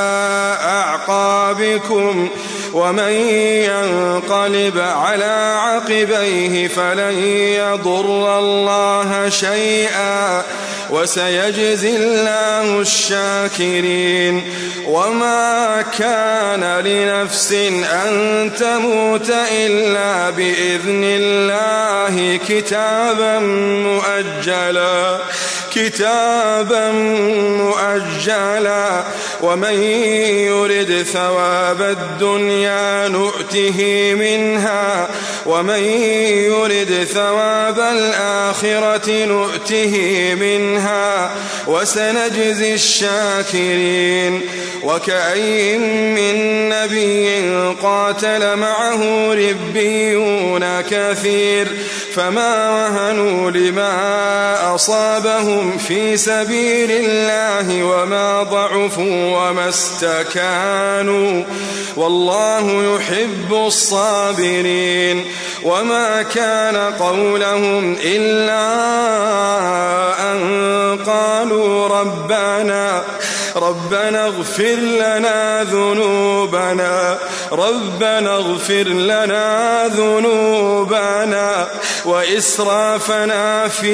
أعقابكم ومن ينقلب على عقبيه فلن يضر الله شيئا وسيجزي الله الشاكرين. وما كان لنفس أن تموت إلا بإذن الله كتابا مؤجلا كتابا مؤجلا ومن يرد ثواب الدنيا نؤته منها ومن يرد ثواب الآخرة نؤته منها وسنجزي الشاكرين. وكأين من نبي قاتل معه ربيون كثير فما وهنوا لما أصابهم في سبيل الله وما ضعفوا وما استكانوا والله يحب الصابرين. وما كان قولهم إلا أن قالوا ربنا ربنا اغفر لنا ذنوبنا ربنا اغفر لنا ذنوبنا وإسرافنا في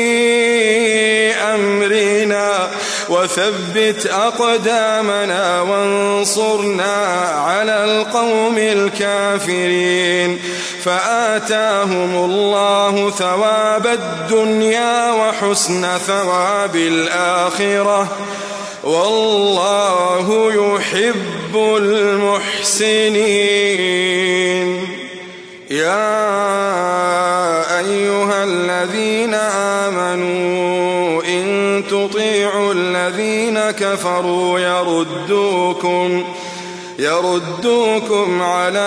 أمرنا وثبت أقدامنا وانصرنا على القوم الكافرين. فآتاهم الله ثواب الدنيا وحسن ثواب الآخرة والله يحب المحسنين. يا أيها الذين آمنوا إن تطيعوا الذين كفروا يردوكم يردوكم على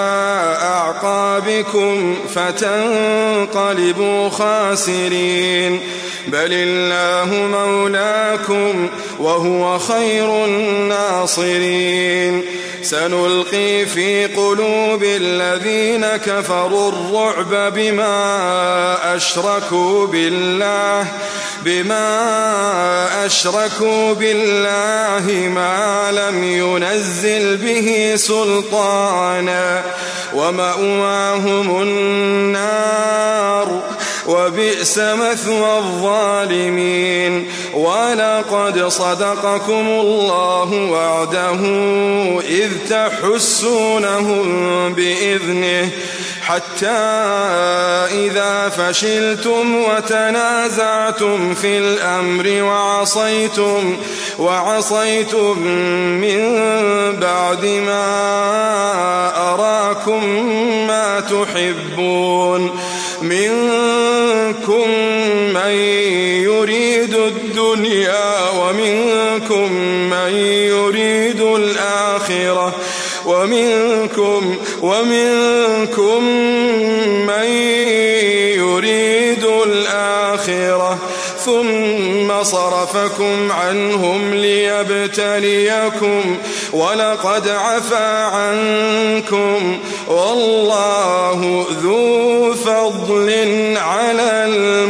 أعقابكم فتنقلبوا خاسرين. بل الله مولاكم وهو خير الناصرين. سنلقي في قلوب الذين كفروا الرعب بما أشركوا بالله بما أشركوا بالله ما لم ينزل به سلطانا ومأواهم النار وبئس مثوى الظالمين. ولقد صدقكم الله وعده إذ تحسونهم بإذنه حتى إذا فشلتم وتنازعتم في الأمر وعصيتم وعصيتم من بعد ما أراكم ما تحبون منكم من يريد الدنيا ومنكم من يريد الآخرة ومنكم ومنكم من يريد الآخرة ثم صرفكم عنهم ليبتليكم ولقد عفا عنكم والله ذو فضل على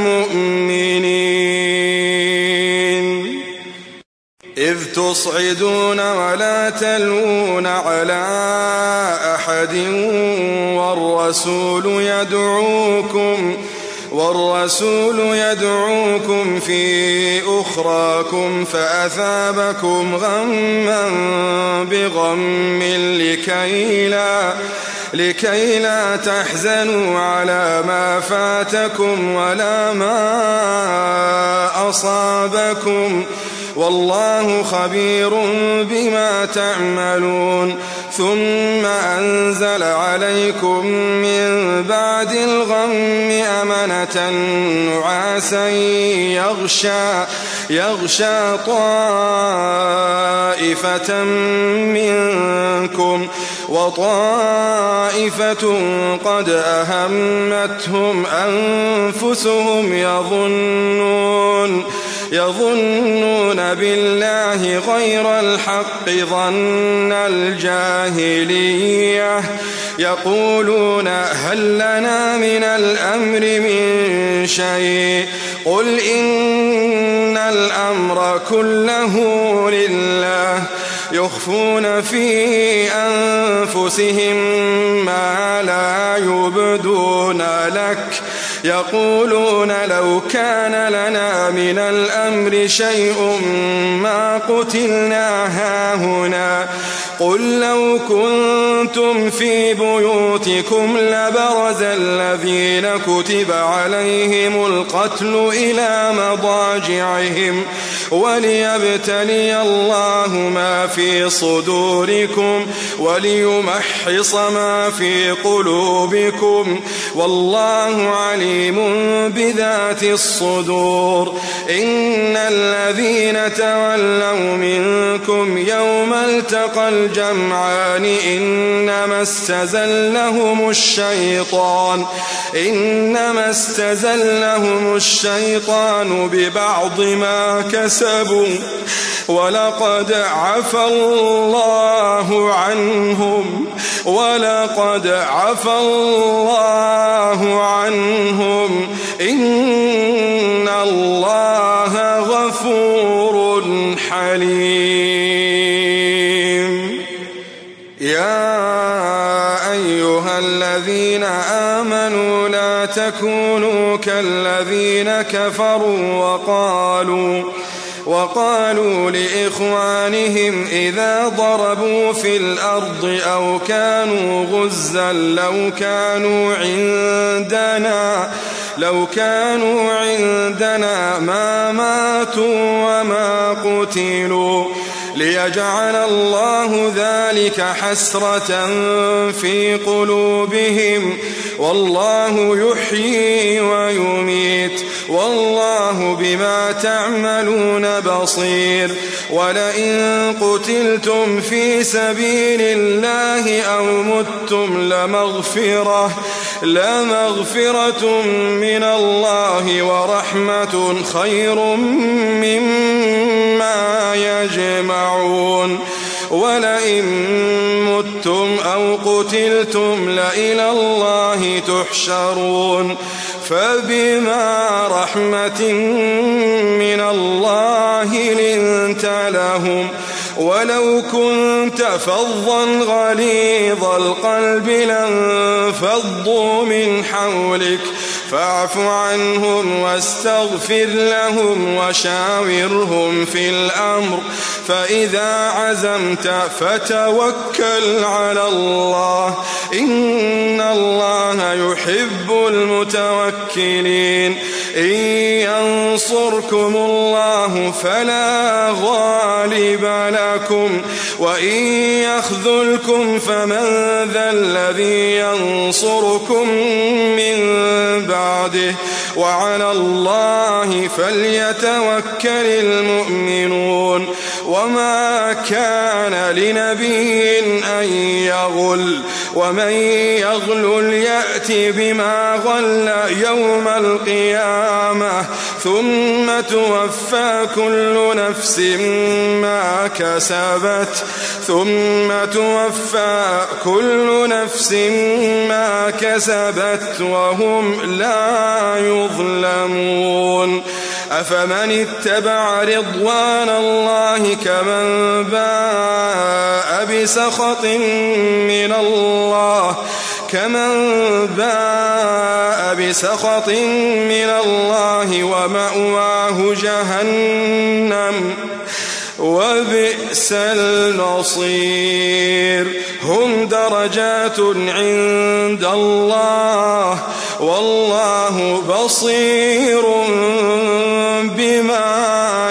المؤمنين. إذ تصعدون ولا تلوون على أحد والرسول يدعوكم والرسول يدعوكم في أخراكم فأثابكم غما بغم لكي لا لكي لا تحزنوا على ما فاتكم ولا ما أصابكم والله خبير بما تعملون. ثم أنزل عليكم من بعد الغم أمنة نعاسا يغشى يغشى طائفة منكم وطائفة قد أهمتهم أنفسهم يظنون يظنون بالله غير الحق ظن الجاهلية يقولون هل لنا من الأمر من شيء قل إن الأمر كله لله يخفون في أنفسهم ما لا يبدون لك يقولون لو كان لنا من الأمر شيء ما قتلنا هاهنا قل لو كنتم في بيوتكم لبرز الذين كتب عليهم القتل إلى مضاجعهم وليبتلي الله ما في صدوركم وليمحص ما في قلوبكم والله عليم بذات الصدور. إن الذين تولوا منكم يوم التقى الجمعان إنما استزلهم الشيطان إنما استزلهم الشيطان ببعض ما كسبوا ولقد عفا الله عنهم ولقد عفا الله عنهم إن الله غفور حليم. يا أيها الذين آمنوا لا تكونوا كالذين كفروا وقالوا وقالوا لإخوانهم إذا ضربوا في الأرض أو كانوا غزا لو كانوا عندنا لو كانوا عندنا ما ماتوا وما قتلوا ليجعل الله ذلك حسرة في قلوبهم والله يحيي ويميت والله بما تعملون بصير. ولئن قتلتم في سبيل الله أو متم لمغفرة لمغفرة من الله ورحمة خير مما يجمعون. ولئن متم أو قتلتم لإلى الله تحشرون. فبما رحمة من الله لنت لهم ولو كنت فظا غليظ القلب لانفضوا من حولك فاعف عنهم واستغفر لهم وشاورهم في الأمر فإذا عزمت فتوكل على الله إن الله يحب المتوكلين. إن ينصركم الله فلا غالب لكم وإن يخذلكم فمن ذا الذي ينصركم من بعده وعلى الله فليتوكل المؤمنون. وما كان لنبي أن يغل ومن يغل يأتي بما غل يوم القيامة ثم توفى كل نفس ما كسبت ثم توفى كل نفس ما كسبت وهم لا يظلمون. أفمن اتبع رضوان الله كمن باء بسخط من الله كمن باء بسخط من الله ومأواه جهنم وبئس المصير. هم درجات عند الله والله بصير بما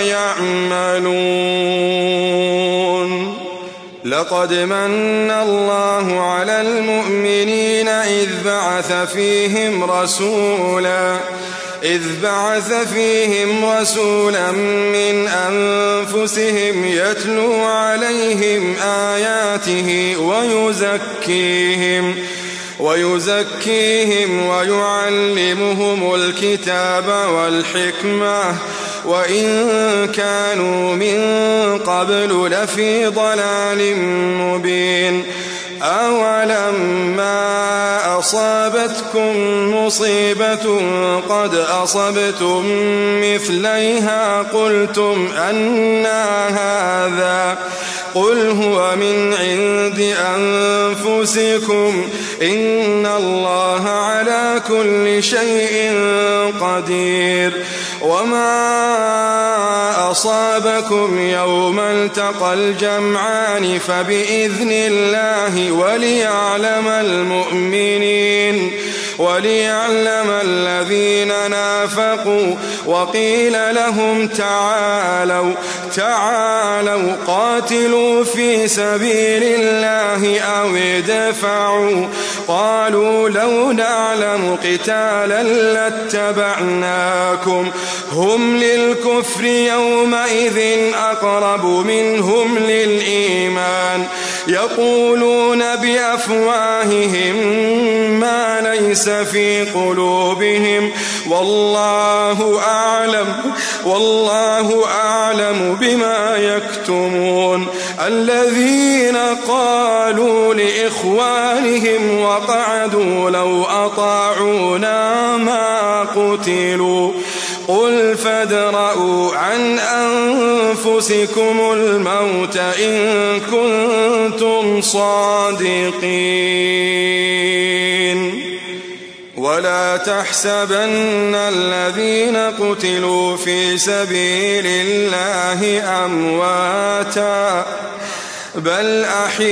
يعملون. لقد من الله على المؤمنين إذ بعث فيهم رسولا إذ بعث فيهم رسولا من أنفسهم يتلو عليهم آياته ويزكيهم ويزكيهم ويعلمهم الكتاب والحكمة وإن كانوا من قبل لفي ضلال مبين. أولما أصابتكم مصيبة قد أصبتم مثليها قلتم أنى هذا قل هو من عند أنفسكم إن الله على كل شيء قدير. وما أصابكم يوم التقى الجمعان فبإذن الله وليعلم المؤمنين وليعلم الذين نافقوا. وقيل لهم تعالوا تعالوا قاتلوا في سبيل الله أو ادفعوا. قالوا لو نعلم قتالا لاتبعناكم هم للكفر يومئذ أقرب منهم للإيمان يقولون بأفواههم ما ليس في قلوبهم والله أعلم والله أعلم بما يكتمون. الذين قالوا لإخوانهم وقعدوا لو أطاعونا ما قتلوا قل فادرءوا عن أنفسكم الموت إن كنتم صادقين. ولا تحسبن الذين قتلوا في سبيل الله أمواتا بل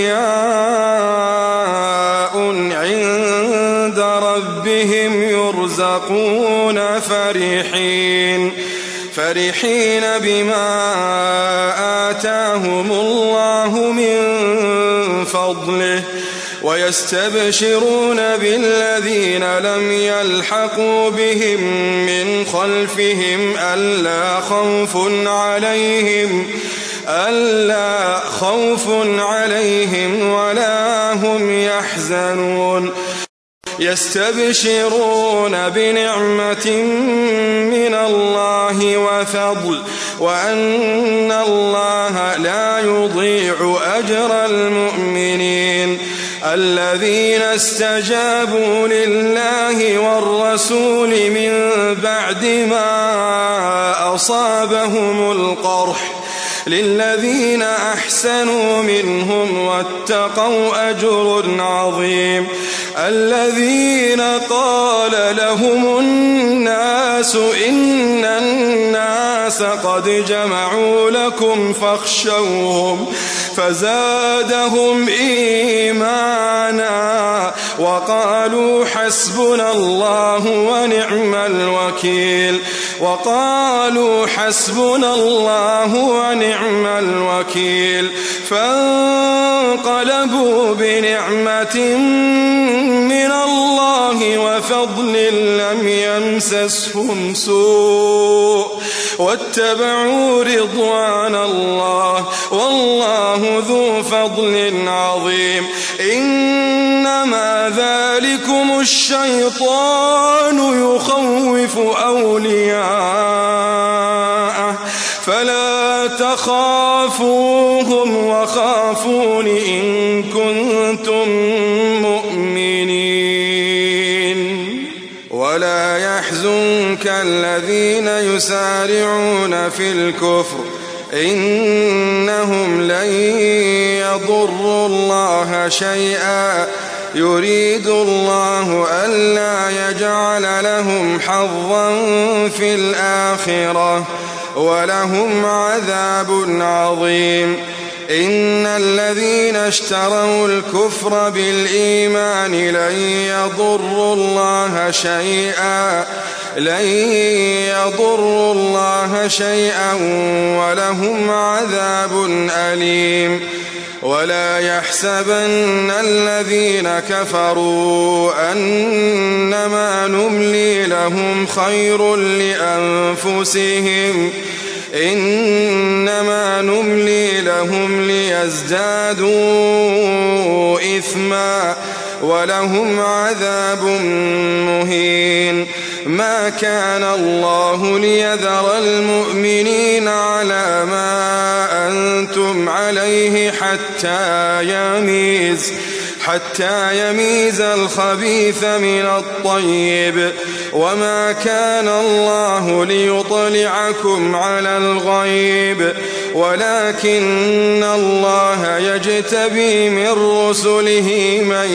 أحياء عند ربهم يرزقون فرحين فرحين بما آتاهم الله من فضله ويستبشرون بالذين لم يلحقوا بهم من خلفهم ألا خوف عليهم ألا خوف عليهم ولا هم يحزنون. يستبشرون بنعمة من الله وفضل وأن الله لا يضيع أجر المؤمنين. الذين استجابوا لله والرسول من بعد ما أصابهم القرح للذين أحسنوا منهم واتقوا أجر عظيم. الذين قال لهم الناس إن الناس قد جمعوا لكم فاخشوهم فزادهم إيمانا وقالوا حسبنا الله ونعم الوكيل وقالوا حسبنا الله ونعم الوكيل. فانقلبوا بنعمة من الله وفضل لم يمسسهم سوء واتبعوا رضوان الله والله ذو فضل عظيم. إنما ذلكم الشيطان يخوف أولياءه فلا تخافوهم وخافون إن كنتم مؤمنين. ولا يحزنك الذين يسارعون في الكفر إنهم لن يضروا الله شيئا يريد الله ألا يجعل لهم حظا في الآخرة ولهم عذاب عظيم. إن الذين اشتروا الكفر بالإيمان لن يضروا الله شيئا لن يضروا الله شيئا ولهم عذاب أليم. ولا يحسبن الذين كفروا أنما نملي لهم خير لأنفسهم إنما نملي لهم ليزدادوا إثما ولهم عذاب مهين. ما كان الله ليذر المؤمنين على ما أنتم عليه حتى يميز حتى يميز الخبيث من الطيب وما كان الله ليطلعكم على الغيب ولكن الله يجتبي من رسله من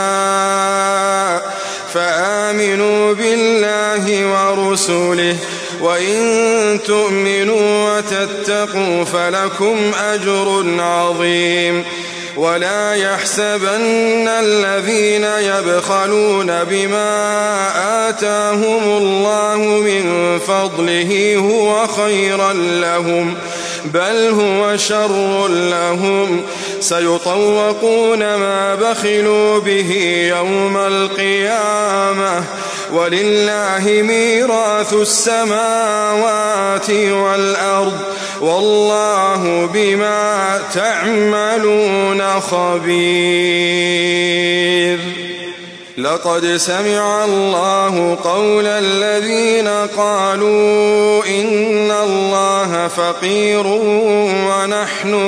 يشاء فآمنوا بالله ورسله وإن تؤمنوا وتتقوا فلكم أجر عظيم ولا يحسبن الذين يبخلون بما آتاهم الله من فضله هو خيرا لهم بل هو شر لهم سيطوقون ما بخلوا به يوم القيامة ولله ميراث السماوات والأرض والله بما تعملون خبير. لقد سمع الله قول الذين قالوا إن الله فقير ونحن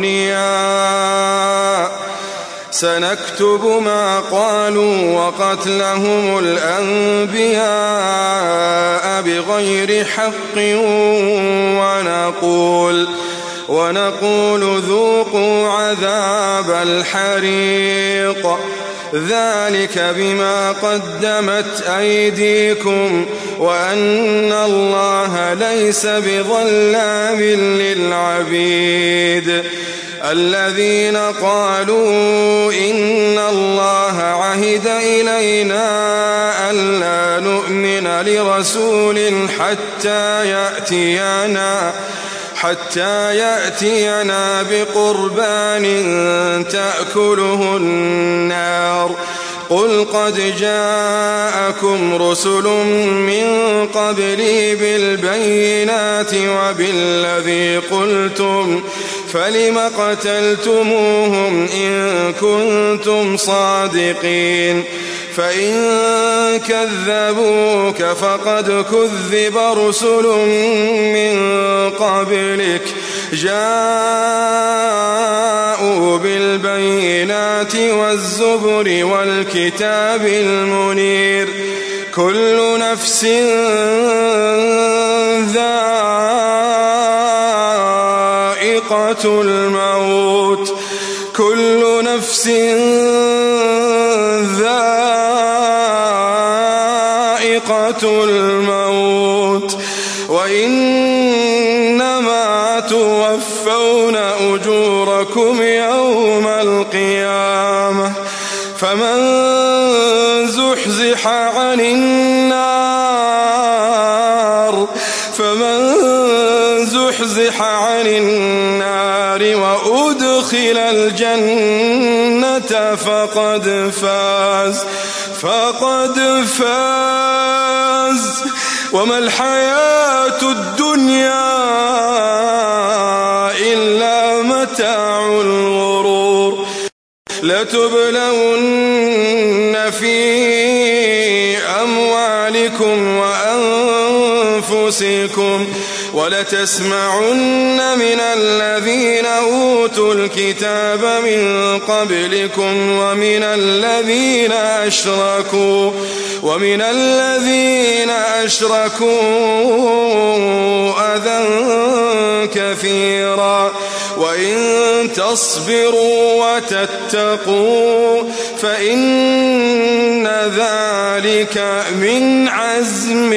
أغنياء سنكتب ما قالوا وقتلهم الأنبياء بغير حق ونقول ونقول ذوقوا عذاب الحريق ذلك بما قدمت أيديكم وأن الله ليس بظلام للعبيد. الذين قالوا إن الله عهد إلينا ألا نؤمن لرسول حتى يأتينا حتى يأتينا بقربان تأكله النار قل قد جاءكم رسل من قبلي بالبينات وبالذي قلتم فلم قتلتموهم إن كنتم صادقين فإن كذبوك فقد كذب رسل من قبلك جاءوا بالبينات والزبر والكتاب المنير كل نفس ذائقة الموت كل نفس ذائقة الموت وإنما توفون أجوركم يوم القيامة فمن زحزح عن النار فمن زحزح عن النار وأدخل الجنة فقد فاز فقد فاز وما الحياة الدنيا إلا متاع الغرور. لتبلون في أموالكم وأنفسكم ولتسمعن من الذين أوتوا الكتاب من قبلكم ومن الذين أشركوا ومن الذين أشركوا أذى كثيرا وإن تصبروا وتتقوا فإن ذلك من عزم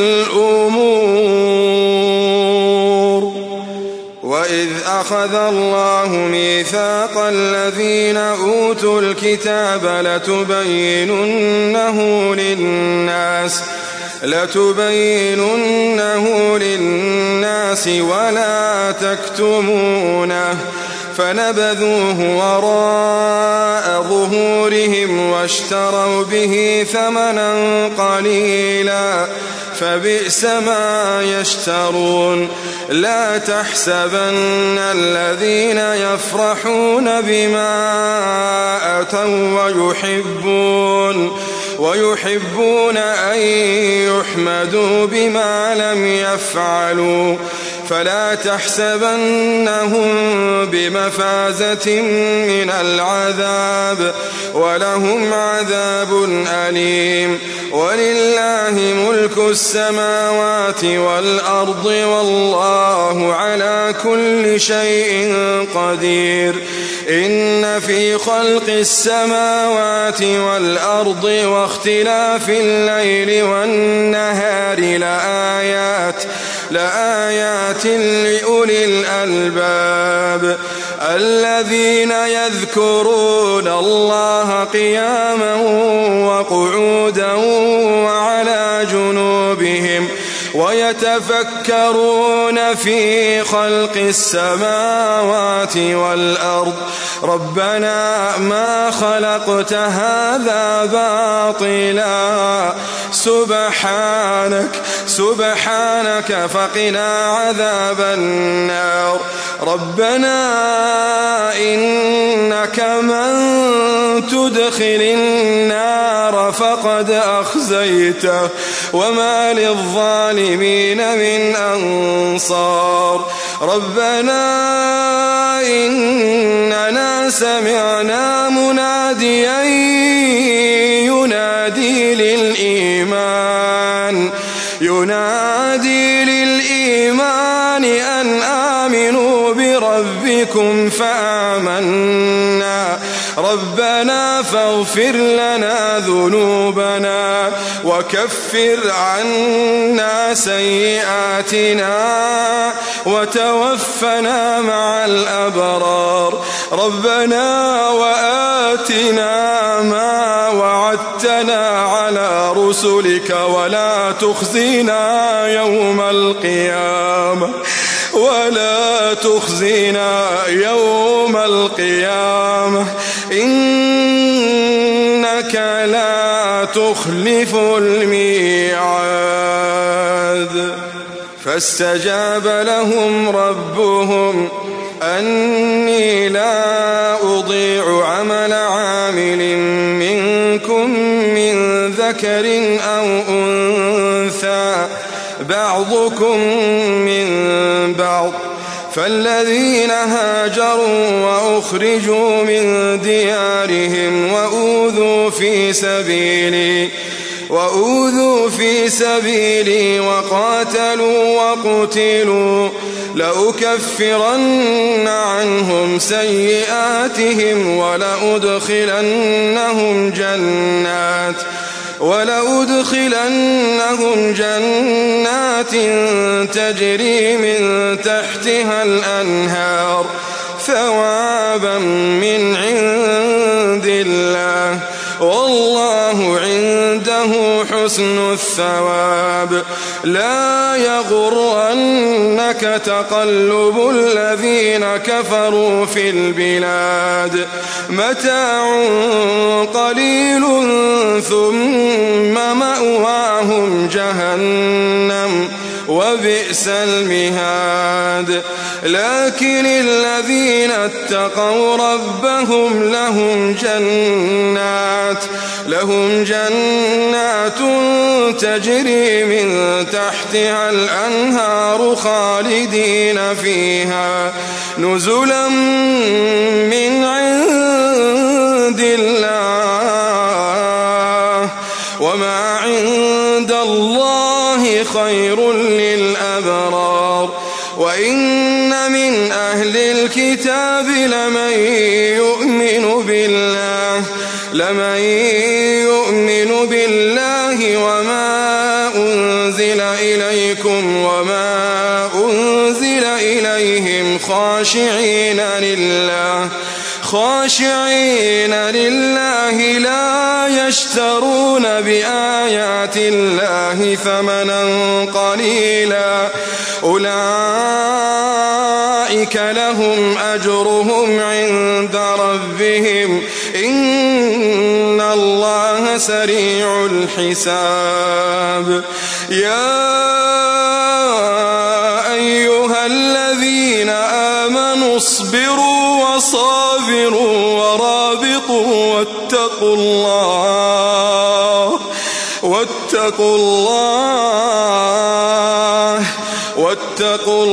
الأمور. وإذ أخذ الله ميثاق الذين أوتوا الكتاب لتبيننه للناس لتبيننه للناس ولا تكتمونه فنبذوه وراء ظهورهم واشتروا به ثمنا قليلا فبئس ما يشترون. لا تحسبن الذين يفرحون بما أتوا ويحبون ويحبون أن يحمدوا بما لم يفعلوا فلا تحسبنهم بمفازة من العذاب ولهم عذاب أليم. ولله ملك السماوات والأرض والله على كل شيء قدير. إن في خلق السماوات والأرض واختلاف الليل والنهار لآيات لآيات لأولي الألباب الذين يذكرون الله قياما وقعودا وعلى جنوبهم ويتفكرون في خلق السماوات والأرض ربنا ما خلقت هذا باطلا سبحانك سبحانك فقنا عذاب النار ربنا إنك من تدخل النار فقد أخزيته وما للظالمين من أنصار ربنا إننا سمعنا مناديا ينادي للإيمان ينادي للإيمان أن آمنوا بربكم فآمنا ربنا فاغفر لنا ذنوبنا وكفر عنا سيئاتنا وتوفنا مع الأبرار ربنا وآتنا ما وعدتنا على رسلك ولا تخزنا يوم القيامة ولا تخزنا يوم القيامة إنك لا تخلف الميعاد فاستجاب لهم ربهم أني لا أضيع عمل عامل منكم من ذكر أو أنثى بعضكم من بعض فالذين هاجروا وأخرجوا من ديارهم وأوذوا في سبيلي وأوذوا في سبيلي وقاتلوا وقتلوا لأكفرن عنهم سيئاتهم ولأدخلنهم جنات ولأدخلنهم جنات تجري من تحتها الأنهار ثوابا من عند الله والله عنده حسن الثواب لا يغرنك تقلب الذين كفروا في البلاد متاع قليل ثم مأواهم جهنم وبئس المهاد لكن الذين اتقوا ربهم لهم جنات لهم جنات تجري من تحتها الأنهار خالدين فيها نزلا من عند الله وما عند الله خير للأبرار وإن من أهل الكتاب لمن يؤمن بالله لمن يؤمن بالله وما أنزل إليكم وما أنزل إليهم خاشعين لله خاشعين لله لا يشترون بآيات الله ثمنا قليلا أولئك لهم أجرهم عند ربهم إن الله سريع الحساب يا أيها الذين آمنوا اصبروا وصابروا ورابطوا واتقوا الله واتقوا الله واتقوا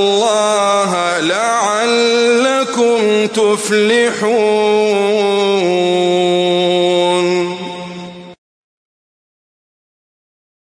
الله لعلكم تفلحون.